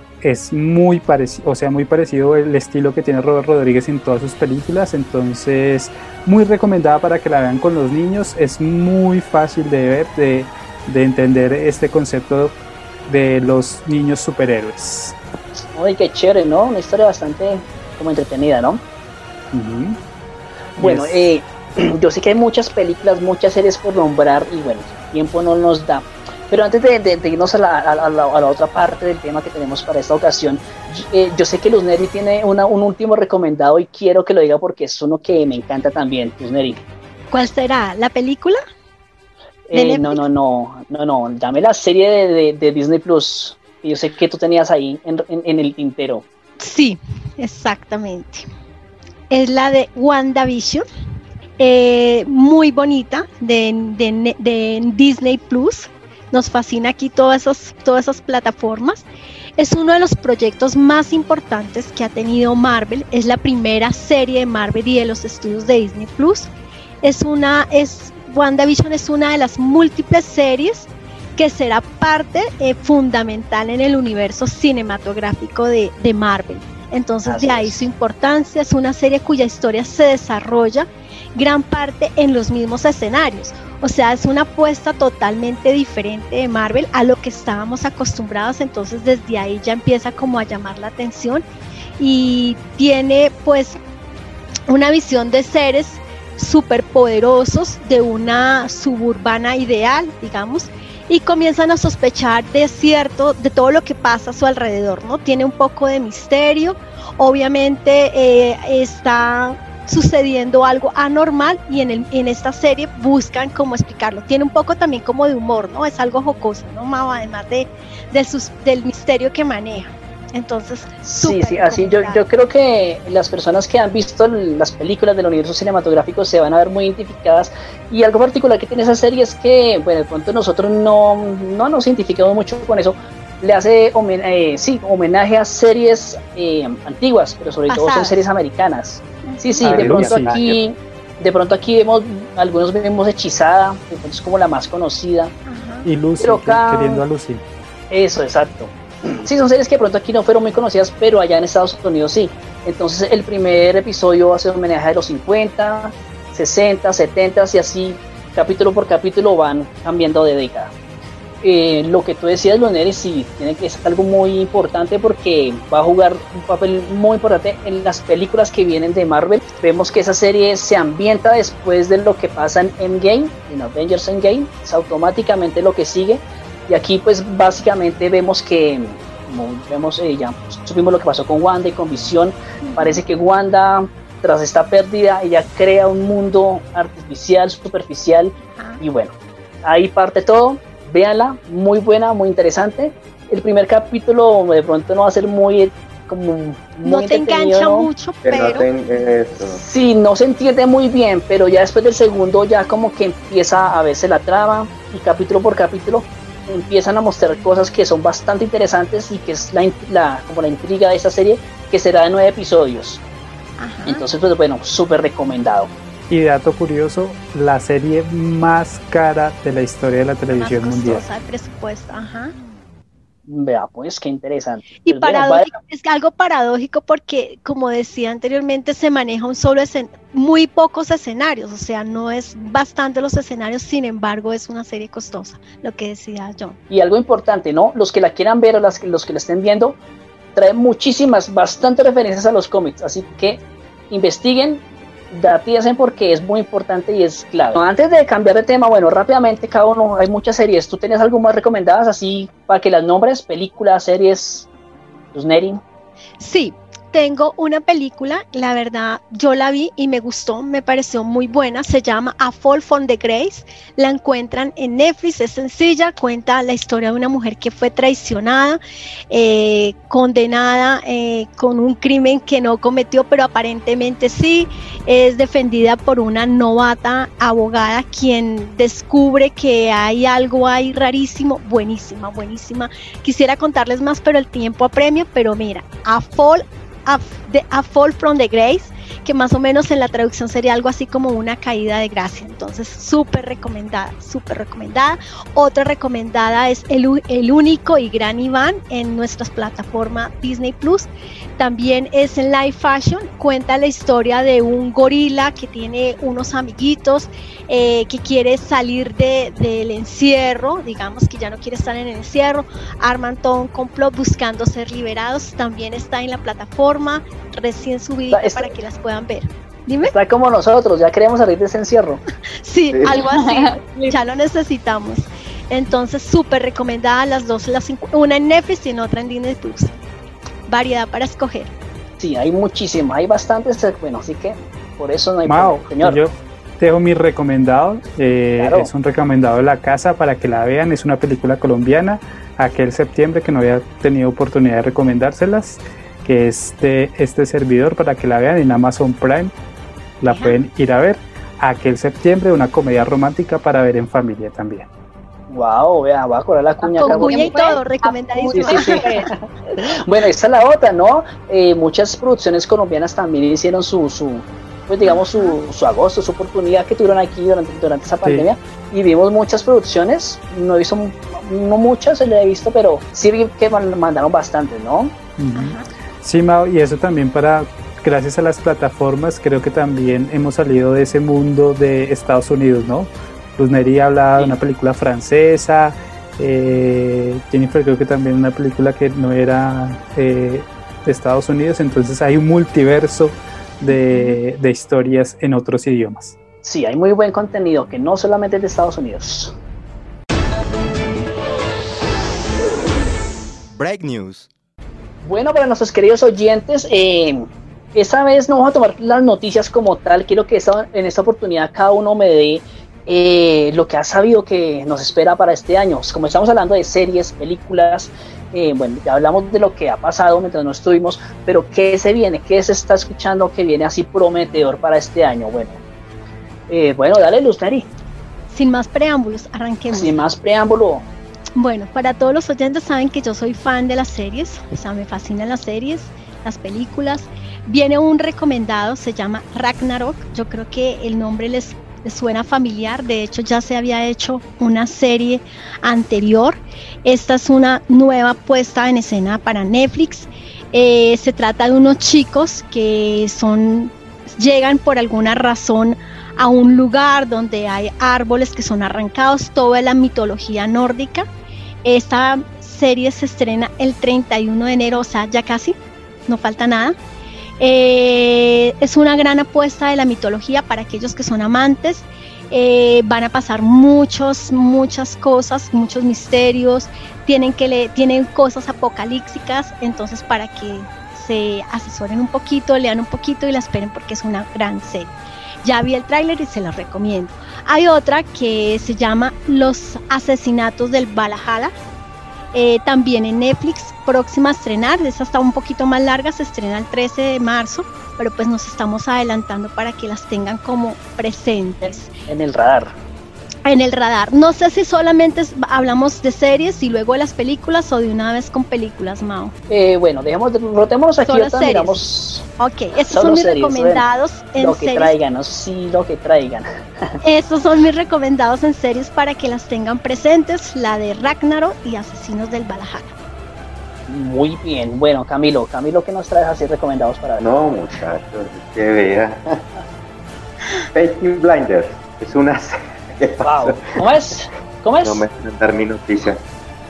es muy parecido, o sea, muy parecido el estilo que tiene Robert Rodríguez en todas sus películas. Entonces, muy recomendada para que la vean con los niños. Es muy fácil de ver, de, de entender este concepto de los niños superhéroes. Uy, qué chévere, ¿no? Una historia bastante como entretenida, ¿no? Uh-huh. Bueno, Yes. eh, yo sé que hay muchas películas, muchas series por nombrar, y bueno, el tiempo no nos da. Pero antes de, de, de irnos a la, a, la, a la otra parte del tema que tenemos para esta ocasión, eh, yo sé que Luz Neri tiene una, un último recomendado, y quiero que lo diga porque es uno que me encanta también, Luz Neri. ¿Cuál será? ¿La película? Eh, no, no, no, no, no, dame la serie de, de, de Disney Plus. Yo sé que tú tenías ahí en, en, en el tintero. Sí, exactamente. Es la de WandaVision, eh, muy bonita, de, de, de Disney Plus. Nos fascina aquí todas esas, todas esas plataformas. Es uno de los proyectos más importantes que ha tenido Marvel. Es la primera serie de Marvel y de los estudios de Disney Plus. Es una, es, WandaVision es una de las múltiples series que será parte eh, fundamental en el universo cinematográfico de, de Marvel. Entonces, Así de ahí es. Su importancia. Es una serie cuya historia se desarrolla gran parte en los mismos escenarios. O sea, es una apuesta totalmente diferente de Marvel a lo que estábamos acostumbrados. Entonces, desde ahí ya empieza como a llamar la atención, y tiene pues una visión de seres superpoderosos de una suburbana ideal, digamos, y comienzan a sospechar de cierto, de todo lo que pasa a su alrededor, ¿no? Tiene un poco de misterio, obviamente eh, está sucediendo algo anormal, y en, el, en esta serie buscan cómo explicarlo. Tiene un poco también como de humor, ¿no? Es algo jocoso, ¿no? Además de, de sus, del misterio que maneja. Entonces, sí, sí, así yo, yo creo que las personas que han visto las películas del universo cinematográfico se van a ver muy identificadas, y algo particular que tiene esa serie es que, bueno, de pronto nosotros no, no nos identificamos mucho con eso. Le hace homen eh, sí, homenaje a series eh, antiguas, pero sobre Pasadas. todo son series americanas. Sí, sí, de pronto aquí, De pronto aquí vemos, algunos vemos Hechizada, de pronto es como la más conocida. Ajá. Y Lucy, Pero acá- queriendo a Lucy. Eso, exacto. Sí, son series que de pronto aquí no fueron muy conocidas, pero allá en Estados Unidos sí. Entonces el primer episodio hace homenaje a los cincuenta, sesenta, setenta y así capítulo por capítulo van cambiando de década. Eh, lo que tú decías, Leonel, sí, tiene que ser algo muy importante porque va a jugar un papel muy importante en las películas que vienen de Marvel. Vemos que esa serie se ambienta después de lo que pasa en Endgame, en Avengers Endgame, es automáticamente lo que sigue. Y aquí pues básicamente vemos que, como vemos, eh, ya supimos lo que pasó con Wanda y con Visión. Parece que Wanda, tras esta pérdida, ella crea un mundo artificial, superficial, y bueno, ahí parte todo. Véanla, muy buena, muy interesante. El primer capítulo de pronto no va a ser muy como muy No te entretenido, engancha ¿no? mucho, Que no pero ten- eso. Sí, no se entiende muy bien, pero ya después del segundo ya como que empieza a verse la trama y capítulo por capítulo empiezan a mostrar cosas que son bastante interesantes y que es la, in- la como la intriga de esta serie, que será de nueve episodios. ajá. Entonces, pues bueno, súper recomendado. Y dato curioso, la serie más cara de la historia de la Más televisión mundial. costosa de presupuesto, ajá. Vea, pues qué interesante. Y Pues, bueno, paradójico, es algo paradójico porque, como decía anteriormente, se maneja un solo escen muy pocos escenarios, o sea, no es bastante los escenarios, sin embargo, es una serie costosa, lo que decía John. Y algo importante, ¿no? Los que la quieran ver o las que, los que la estén viendo, trae muchísimas, bastantes referencias a los cómics, así que investiguen, datíense porque es muy importante y es clave. Antes de cambiar de tema, bueno, rápidamente, cada uno, hay muchas series. ¿Tú tenías algo más recomendadas así para que las nombres? Películas, series, los Neri. Sí, tengo una película, la verdad, yo la vi y me gustó, me pareció muy buena, se llama A Fall from the Grace, la encuentran en Netflix, es sencilla, cuenta la historia de una mujer que fue traicionada, eh, condenada eh, con un crimen que no cometió, pero aparentemente sí, es defendida por una novata abogada quien descubre que hay algo ahí rarísimo, buenísima, buenísima, quisiera contarles más, pero el tiempo apremia, pero mira, A Fall A, de, a Fall from the Grace, que más o menos en la traducción sería algo así como una caída de gracia. Entonces, súper recomendada, súper recomendada. Otra recomendada es el, el único y gran Iván en nuestras plataformas Disney Plus. También es en live fashion, cuenta la historia de un gorila que tiene unos amiguitos eh, que quiere salir de, del encierro, digamos que ya no quiere estar en el encierro, arman todo un complot buscando ser liberados. También está en la plataforma, recién subida Está- para que las puedan ver. Dime. Está como nosotros, ya queremos salir de ese encierro. Sí, Sí. algo así, ya lo necesitamos. Entonces, súper recomendada las dos, las cincu- una en Netflix y en otra en Disney Plus. Variedad para escoger. Sí, hay muchísimas, hay bastantes, bueno, así que por eso no hay Mao, problema, señor. yo dejo mi recomendado, eh, Claro. es un recomendado de la casa para que la vean, es una película colombiana, aquel septiembre que no había tenido oportunidad de recomendárselas, que es de este servidor para que la vean en Amazon Prime, la Ajá. pueden ir a ver, aquel septiembre, una comedia romántica para ver en familia también. Wow, vea, voy a cobrar la cuña acá. Con cuña y Fue todo, Sí, recomendadísimo. sí, sí. Bueno, esta es la otra, ¿no? Eh, muchas producciones colombianas también hicieron su, su pues digamos, su, su agosto, su oportunidad que tuvieron aquí durante, durante esa pandemia. Y vimos muchas producciones, no he visto, mu- no muchas, le he visto, pero sí vi que man- mandaron bastantes, ¿no? Ujú. Ajá. Sí, Mao, y eso también para, gracias a las plataformas, creo que también hemos salido de ese mundo de Estados Unidos, ¿no? Luz Neri hablaba de Sí. una película francesa, eh, Jennifer creo que también una película que no era eh, de Estados Unidos, entonces hay un multiverso de, de historias en otros idiomas. Sí, hay muy buen contenido que no solamente es de Estados Unidos. Break News. Bueno, para nuestros queridos oyentes, eh, esta vez no vamos a tomar las noticias como tal. Quiero que esta, en esta oportunidad cada uno me dé eh, lo que ha sabido que nos espera para este año. Como estamos hablando de series, películas, eh, bueno, ya hablamos de lo que ha pasado mientras no estuvimos, pero ¿qué se viene? ¿Qué se está escuchando que viene así prometedor para este año? Bueno, eh, bueno, dale luz, Neri. Sin más preámbulos, arranquemos. Sin más preámbulo. Bueno, para todos los oyentes saben que yo soy fan de las series, o sea, me fascinan las series, las películas. Viene un recomendado, se llama Ragnarok. Yo creo que el nombre les, les suena familiar. De hecho, ya se había hecho una serie anterior. Esta es una nueva puesta en escena para Netflix. Eh, se trata de unos chicos que son, llegan por alguna razón a un lugar donde hay árboles que son arrancados, toda la mitología nórdica. Esta serie se estrena el treinta y uno de enero, o sea, ya casi, no falta nada. Eh, es una gran apuesta de la mitología para aquellos que son amantes. Eh, van a pasar muchos, muchas cosas, muchos misterios, tienen, que le, tienen cosas apocalípticas, entonces para que se asesoren un poquito, lean un poquito y la esperen porque es una gran serie. Ya vi el tráiler y se la recomiendo. Hay otra que se llama Los asesinatos del Valhalla, eh, también en Netflix, próxima a estrenar. Esta está un poquito más larga, se estrena el trece de marzo, pero pues nos estamos adelantando para que las tengan como presentes. En el radar. En el radar. No sé si solamente hablamos de series y luego de las películas o de una vez con películas, Mao. Eh, bueno, dejemos, rotémonos aquí, Solo series. Miramos. Ok, estos son mis series, recomendados en lo que series. traigan, no sí, lo que traigan. Estos son mis recomendados en series para que las tengan presentes, la de Ragnarok y Asesinos del Valhalla. Muy bien, bueno, Camilo, Camilo, ¿qué nos traes así recomendados para ver? No, muchachos, es que vea. Peaky Blinders es una serie. Wow. ¿Cómo es? ¿Cómo es? No me dar mi noticia.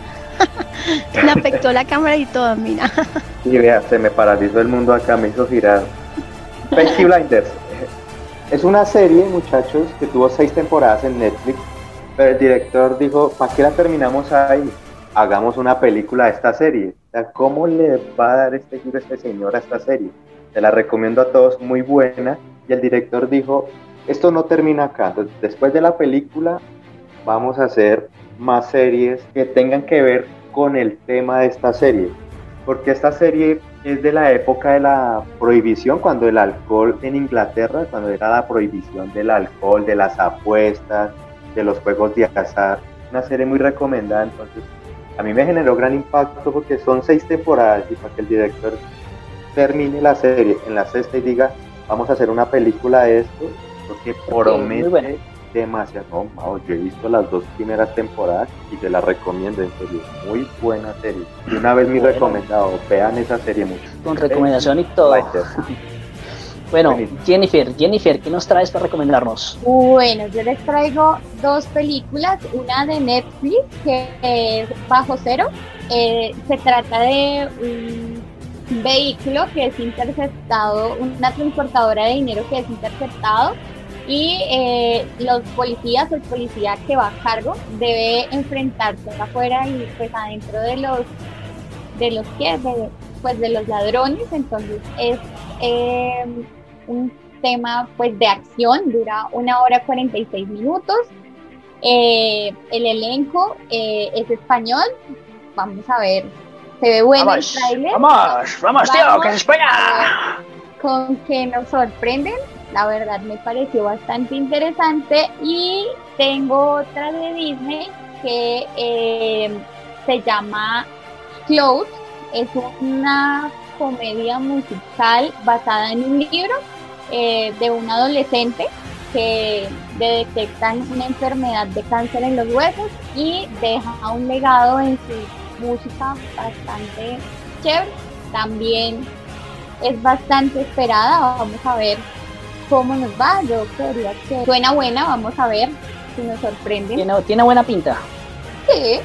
Me afectó la cámara y todo, mira. Y vea, se me paralizó el mundo acá, me hizo girar. Peaky Blinders es una serie, muchachos, que tuvo seis temporadas en Netflix, pero el director dijo, ¿para qué la terminamos ahí? Hagamos una película de esta serie. O sea, ¿cómo le va a dar este giro a este señor a esta serie? Se la recomiendo a todos, muy buena. Y el director dijo, esto no termina acá. Entonces, después de la película, vamos a hacer más series que tengan que ver con el tema de esta serie. Porque esta serie es de la época de la prohibición, cuando el alcohol en Inglaterra, cuando era la prohibición del alcohol, de las apuestas, de los juegos de azar. Una serie muy recomendada, entonces a mí me generó gran impacto porque son seis temporadas y para que el director termine la serie en la sexta y diga, vamos a hacer una película de esto, porque promete bueno. demasiado. No, wow, yo he visto las dos primeras temporadas y te la recomiendo, en serio, muy buena serie. Y una vez mi bueno. recomendado, vean esa serie mucho. Con recomendación y todo. Bueno, Jennifer, Jennifer, ¿qué nos traes para recomendarnos? Bueno, yo les traigo dos películas, una de Netflix que es Bajo Cero. Eh, se trata de un vehículo que es interceptado, una transportadora de dinero que es interceptado y eh, los policías, el policía que va a cargo debe enfrentarse afuera y pues adentro de los de los que de, pues de los ladrones. Entonces es eh, un tema pues de acción, dura una hora cuarenta y seis minutos. Eh, el elenco eh, es español, vamos a ver, se ve bueno vamos, el tráiler. Vamos, vamos, tío, que es España. Con que nos sorprenden, la verdad me pareció bastante interesante. Y tengo otra de Disney que eh, se llama Close, es una comedia musical basada en un libro eh, de un adolescente que le detectan una enfermedad de cáncer en los huesos y deja un legado en su música bastante chévere. También es bastante esperada, vamos a ver cómo nos va. Yo creería que suena buena, vamos a ver si nos sorprende. Tiene, tiene buena pinta. Sí.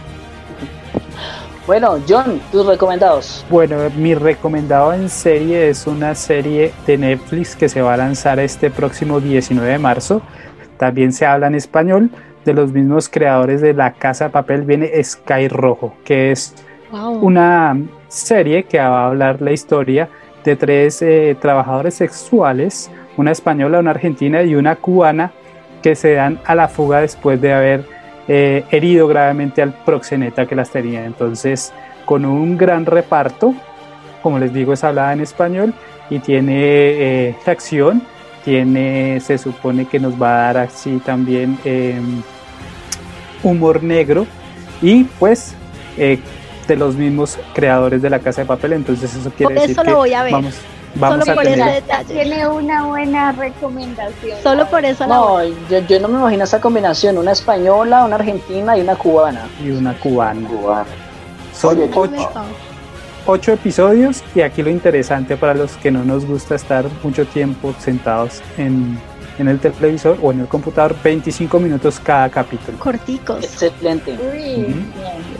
Bueno, John, tus recomendados. Bueno, mi recomendado en serie es una serie de Netflix que se va a lanzar este próximo diecinueve de marzo. También se habla en español, de los mismos creadores de La Casa de Papel. Viene Sky Rojo, que es wow. una serie que va a hablar la historia de tres eh, trabajadores sexuales, una española, una argentina y una cubana, que se dan a la fuga después de haber Eh, herido gravemente al proxeneta que las tenía. Entonces, con un gran reparto, como les digo, es hablada en español y tiene eh, acción, tiene, se supone que nos va a dar así también eh, humor negro y pues eh, de los mismos creadores de La Casa de Papel, entonces eso quiere Por decir eso que lo voy a ver. vamos, vamos Solo a por tener... ese detalle. Tiene una buena recomendación. Solo por eso la No, voy. yo, yo no me imagino esa combinación, una española, una argentina y una cubana. y una cubana. Cubano. Son Oye, ocho, ocho episodios y aquí lo interesante para los que no nos gusta estar mucho tiempo sentados en, en el televisor o en el computador, veinticinco minutos cada capítulo. Corticos. Excelente. Uy, Ujú. bien.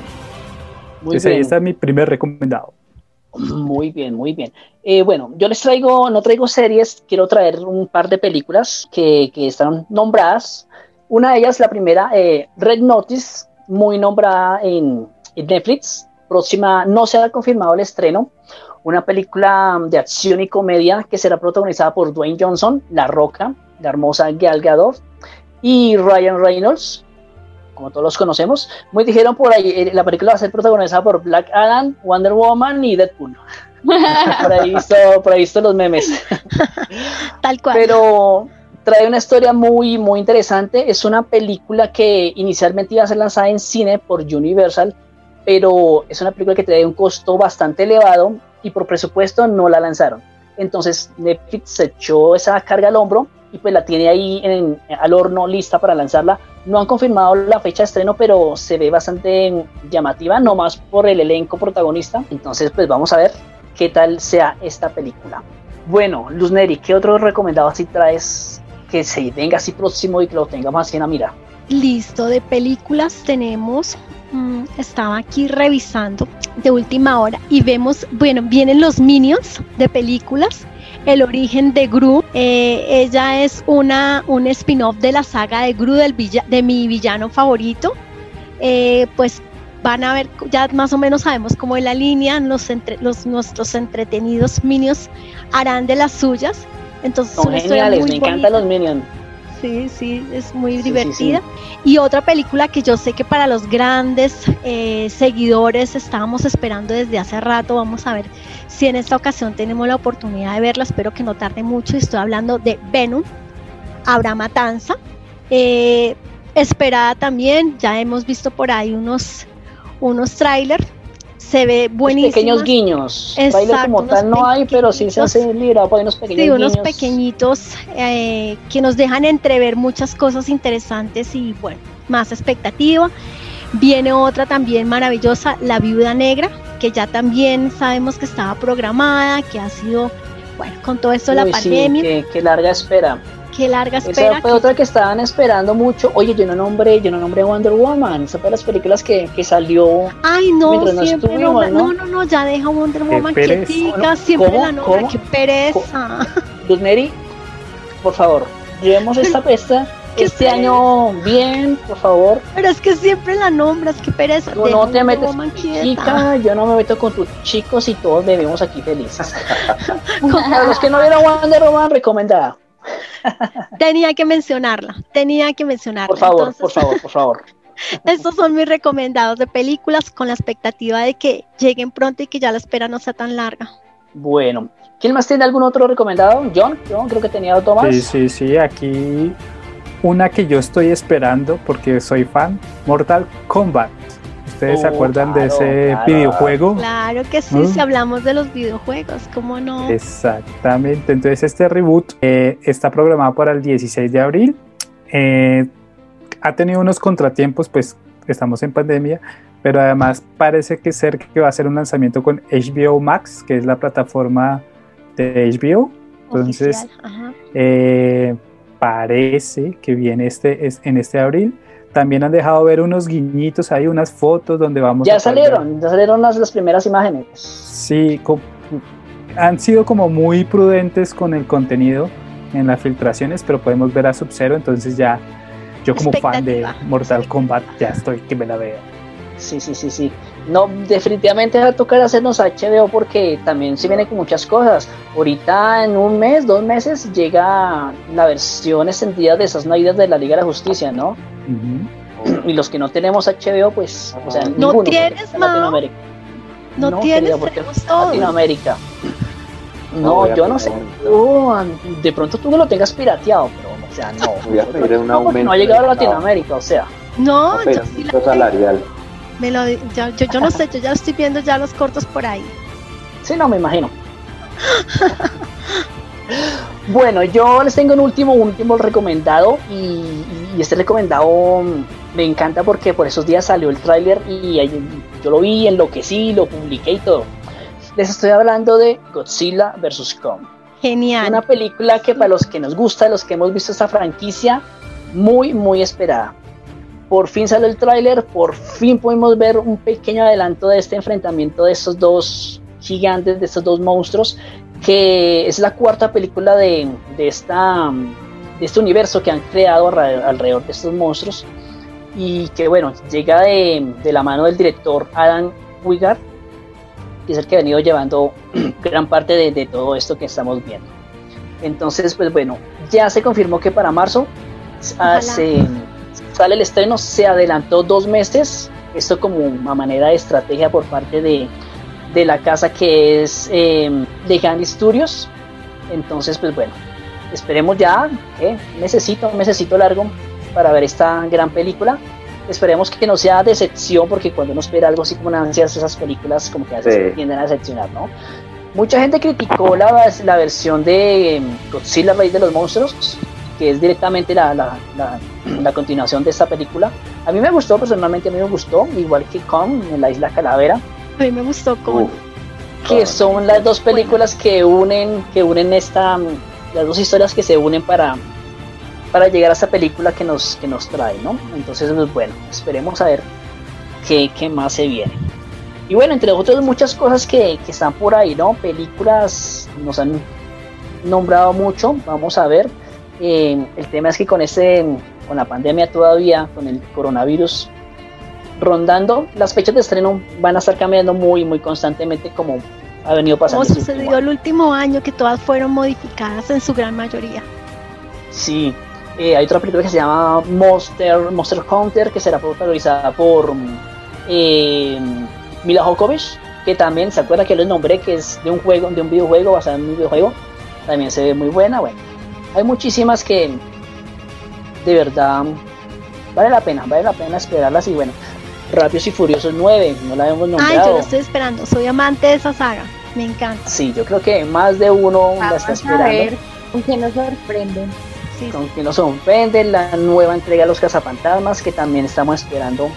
Muy Entonces ahí bien. está mi primer recomendado. Muy bien, muy bien. Eh, bueno, yo les traigo, no traigo series, quiero traer un par de películas que, que están nombradas. Una de ellas, la primera, eh, Red Notice, muy nombrada en, en Netflix. Próxima, no se ha confirmado el estreno. Una película de acción y comedia que será protagonizada por Dwayne Johnson, La Roca, la hermosa Gal Gadot y Ryan Reynolds, como todos los conocemos. Muy dijeron por ahí, eh, la película va a ser protagonizada por Black Adam, Wonder Woman y Deadpool. por ahí visto, por ahí visto los memes. Tal cual. Pero trae una historia muy, muy interesante. Es una película que inicialmente iba a ser lanzada en cine por Universal, pero es una película que trae un costo bastante elevado y por presupuesto no la lanzaron. Entonces Netflix se echó esa carga al hombro y pues la tiene ahí en, al horno lista para lanzarla. No han confirmado la fecha de estreno, pero se ve bastante llamativa, no más por el elenco protagonista. Entonces pues vamos a ver qué tal sea esta película. Bueno, Luz Neri, ¿qué otro recomendado así traes que se venga así próximo y que lo tengamos así en la mira? Listo, de películas tenemos, mmm, estaba aquí revisando de última hora y vemos, bueno, vienen los Minions de películas, el origen de Gru, eh, ella es una un spin-off de la saga de Gru, del villa, de mi villano favorito, eh, pues van a ver, ya más o menos sabemos cómo es la línea, los, entre, los nuestros entretenidos Minions harán de las suyas, entonces Son una historia geniales, muy me bonita. encantan los Minions. Sí, sí, es muy Sí, divertida. sí, Y otra película que yo sé que para los grandes eh, seguidores estábamos esperando desde hace rato, vamos a ver si en esta ocasión tenemos la oportunidad de verla, espero que no tarde mucho, estoy hablando de Venom, Habrá Matanza, eh, esperada también, ya hemos visto por ahí unos, unos trailers, se ve buenísimo. Pequeños guiños. Exacto, Trailer como unos tal no hay, pero sí se pequeñitos. hace liberado por ahí unos pequeños Sí, unos guiños. pequeñitos eh, que nos dejan entrever muchas cosas interesantes y bueno, más expectativa. Viene otra también maravillosa, La Viuda Negra, que ya también sabemos que estaba programada, que ha sido, bueno, con todo esto de la Uy, sí, pandemia, qué, qué larga espera. qué larga espera. Esa fue que- otra que estaban esperando mucho. Oye, yo no nombré, yo no nombré Wonder Woman. Esa fue de las películas que, que salió. Ay, no, mientras no siempre estuvimos, nombra- ¿no? no, no, no, ya deja Wonder Qué Woman pereza. quietica, ¿Cómo? siempre la nombra, ¿Cómo? qué pereza. Luz Neri, por favor, llevemos esta pesta Qué este pereza. año bien, por favor. Pero es que siempre la nombras, qué pereza. Tú deja no te Wonder metes Woman quieta. chica, yo no me meto con tus chicos y todos vivimos aquí felices. Para los que no vieron Wonder Woman, recomendada. Tenía que mencionarla, tenía que mencionarla. Por favor, Entonces, por favor, por favor. estos son mis recomendados de películas con la expectativa de que lleguen pronto y que ya la espera no sea tan larga. Bueno, ¿quién más tiene algún otro recomendado? John, John creo que tenía otro más. Sí, sí, sí, aquí una que yo estoy esperando porque soy fan, Mortal Kombat. ¿Ustedes se Oh, acuerdan de claro, ese claro. videojuego? Claro que sí, ¿Mm? si hablamos de los videojuegos, ¿cómo no? Exactamente, entonces este reboot eh, está programado para el dieciséis de abril. Eh, ha tenido unos contratiempos, pues estamos en pandemia, pero además parece que ser que va a ser un lanzamiento con H B O Max, que es la plataforma de H B O. Entonces, Oficial, ajá. eh, parece que viene este, es, en este abril. También han dejado ver unos guiñitos, hay unas fotos donde vamos Ya a poder ver- salieron, ya salieron las, las primeras imágenes. Sí, co- han sido como muy prudentes con el contenido en las filtraciones, pero podemos ver a Sub-Zero, entonces ya yo como fan de Expectativa. Mortal Kombat ya estoy que me la veo. Sí, sí, sí, sí. No, definitivamente va a tocar hacernos H B O porque también se viene con muchas cosas. Ahorita en un mes, dos meses, llega la versión extendida de esas navidades de la Liga de la Justicia, ¿no? Ujú. Y los que no tenemos H B O, pues, o sea, No ninguno, porque tienes, está en Mao. Latinoamérica. No, No, tienes, querida, porque tenemos está en todos. Latinoamérica. No, No, voy a yo no pedir sé. un- Tú, de pronto tú que lo tengas pirateado, pero, o sea, no. Voy a pedir un No, porque no aumento ha llegado a de pago. Latinoamérica, o sea. No, yo sí la Aumento tengo. salarial. Me lo, yo, yo, yo no sé, yo ya estoy viendo ya los cortos por ahí. Sí, no, me imagino. Bueno, yo les tengo un último, un último recomendado y, y este recomendado me encanta porque por esos días salió el tráiler y yo lo vi, enloquecí, lo publiqué y todo. Les estoy hablando de Godzilla versus. Kong. Genial. Una película que para los que nos gusta, los que hemos visto esta franquicia, muy, muy esperada. Por fin salió el tráiler, por fin pudimos ver un pequeño adelanto de este enfrentamiento de estos dos gigantes, de estos dos monstruos, que es la cuarta película de, de, esta, de este universo que han creado alrededor de estos monstruos y que bueno, llega de, de la mano del director Adam Wingard, que es el que ha venido llevando gran parte de, de todo esto que estamos viendo. Entonces, pues bueno, ya se confirmó que para marzo uh, se, sale el estreno, se adelantó dos meses, esto como una manera de estrategia por parte de, de la casa que es eh, de Gandhi Studios. Entonces, pues bueno, esperemos ya, eh, un mesecito, un mesecito largo para ver esta gran película. Esperemos que no sea decepción, porque cuando uno espera algo así como una ansias, esas películas como que a veces sí tienden a decepcionar, ¿no? Mucha gente criticó la, la versión de Godzilla, Rey de los Monstruos, que es directamente la, la, la, la continuación de esta película. A mí me gustó, personalmente a mí me gustó, igual que Kong en la Isla Calavera. A mí me gustó Kong. Que son las dos películas que unen, que unen esta, las dos historias que se unen para... para llegar a esta película que nos, que nos trae, ¿no? Entonces, pues bueno, esperemos a ver qué, qué más se viene. Y bueno, entre otras muchas cosas que, que están por ahí, ¿no? Películas nos han nombrado mucho, vamos a ver. Eh, el tema es que con este, con la pandemia todavía, con el coronavirus rondando, las fechas de estreno van a estar cambiando muy, muy constantemente, como ha venido pasando. Como sucedió el último año, que todas fueron modificadas en su gran mayoría. Sí. Eh, hay otra película que se llama Monster, Monster Hunter, que será protagonizada por eh, Mila Jovovich, que también se acuerda que les nombré, que es de un juego, de un videojuego, basado en un videojuego, también se ve muy buena. Bueno, hay muchísimas que de verdad vale la pena, vale la pena esperarlas. Y bueno, Rápidos y Furiosos nueve, no la hemos nombrado. Ay, yo la estoy esperando, soy amante de esa saga, me encanta. Sí, yo creo que más de uno Vamos la está esperando. A ver, ¿con qué nos sorprenden? Sí, con que nos sorprende la nueva entrega de Los Cazafantasmas, que también estamos esperando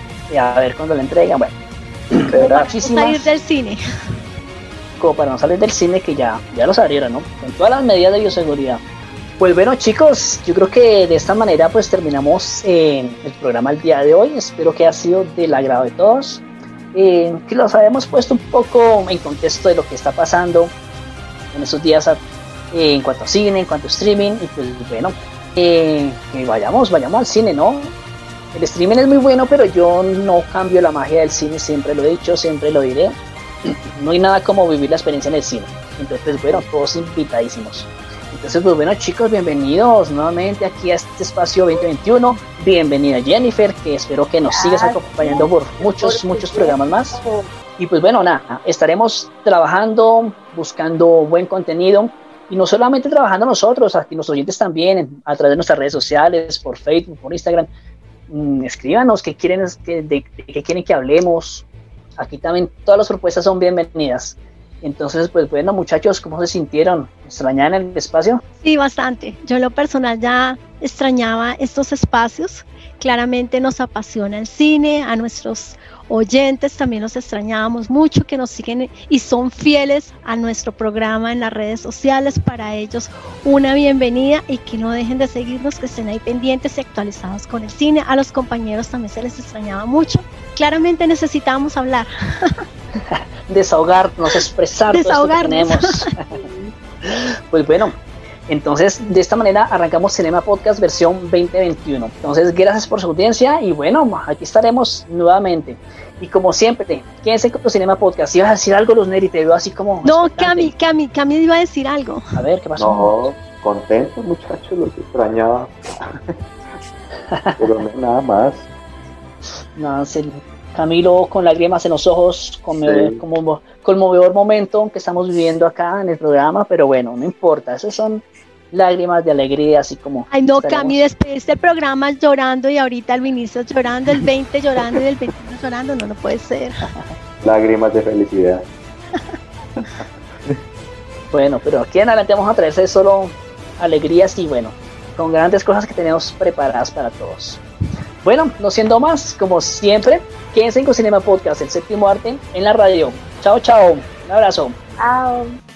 a ver cuándo la entregan. Bueno, para no salir del cine, como para no salir del cine, que ya, ya lo salieron, ¿no? Con todas las medidas de bioseguridad. Pues bueno, chicos, yo creo que de esta manera pues terminamos eh, el programa el día de hoy. Espero que haya sido del agrado de todos, eh, que los hayamos puesto un poco en contexto de lo que está pasando en estos días a, Eh, en cuanto a cine, en cuanto a streaming. Y pues bueno, eh, que vayamos, vayamos al cine, ¿no? El streaming es muy bueno, pero yo no cambio la magia del cine, siempre lo he dicho, siempre lo diré. No hay nada como vivir la experiencia en el cine. Entonces, pues bueno, todos invitadísimos. Entonces, pues bueno, chicos, bienvenidos nuevamente aquí a este espacio veinte veintiuno. Bienvenida Jennifer, que espero que nos sigas acompañando por muchos, muchos programas más. Y pues bueno, nada, estaremos trabajando, buscando buen contenido. Y no solamente trabajando nosotros, aquí nuestros oyentes también, a través de nuestras redes sociales, por Facebook, por Instagram. Mm, escríbanos qué quieren, que, de, de qué quieren que hablemos. Aquí también todas las propuestas son bienvenidas. Entonces, pues bueno, muchachos, ¿cómo se sintieron? ¿Extrañaban el espacio? Sí, bastante. Yo en lo personal ya extrañaba estos espacios. Claramente nos apasiona el cine, a nuestros oyentes también los extrañábamos mucho, que nos siguen y son fieles a nuestro programa en las redes sociales. Para ellos una bienvenida y que no dejen de seguirnos, que estén ahí pendientes y actualizados con el cine. A los compañeros también se les extrañaba mucho. Claramente necesitamos hablar. Desahogarnos, expresar Desahogarnos. todo esto que tenemos. Pues bueno, entonces de esta manera arrancamos Cinema Podcast versión veinte veintiuno. Entonces gracias por su audiencia y bueno, aquí estaremos nuevamente. Y como siempre, quédense con tu Cinema Podcast. ¿Ibas a decir algo, Luz Neri? Te veo así como... No, Cami, Cami, Cami iba a decir algo. A ver, ¿qué pasó? No, contento, muchachos, los extrañaba. Pero no nada más. No, sí. Camilo con lágrimas en los ojos, conmovedor, sí. como, conmovedor momento que estamos viviendo acá en el programa, pero bueno, no importa, esos son lágrimas de alegría, así como... Ay, no, estaremos- Cami, despediste el programa llorando y ahorita el ministro llorando, el veinte llorando y el veintiuno llorando. No, no puede ser. Lágrimas de felicidad. Bueno, pero aquí en adelante vamos a traerse solo alegrías y bueno, con grandes cosas que tenemos preparadas para todos. Bueno, no siendo más, como siempre, quédense con Cinema Podcast, el séptimo arte en la radio. Chao, chao. Un abrazo. Chao.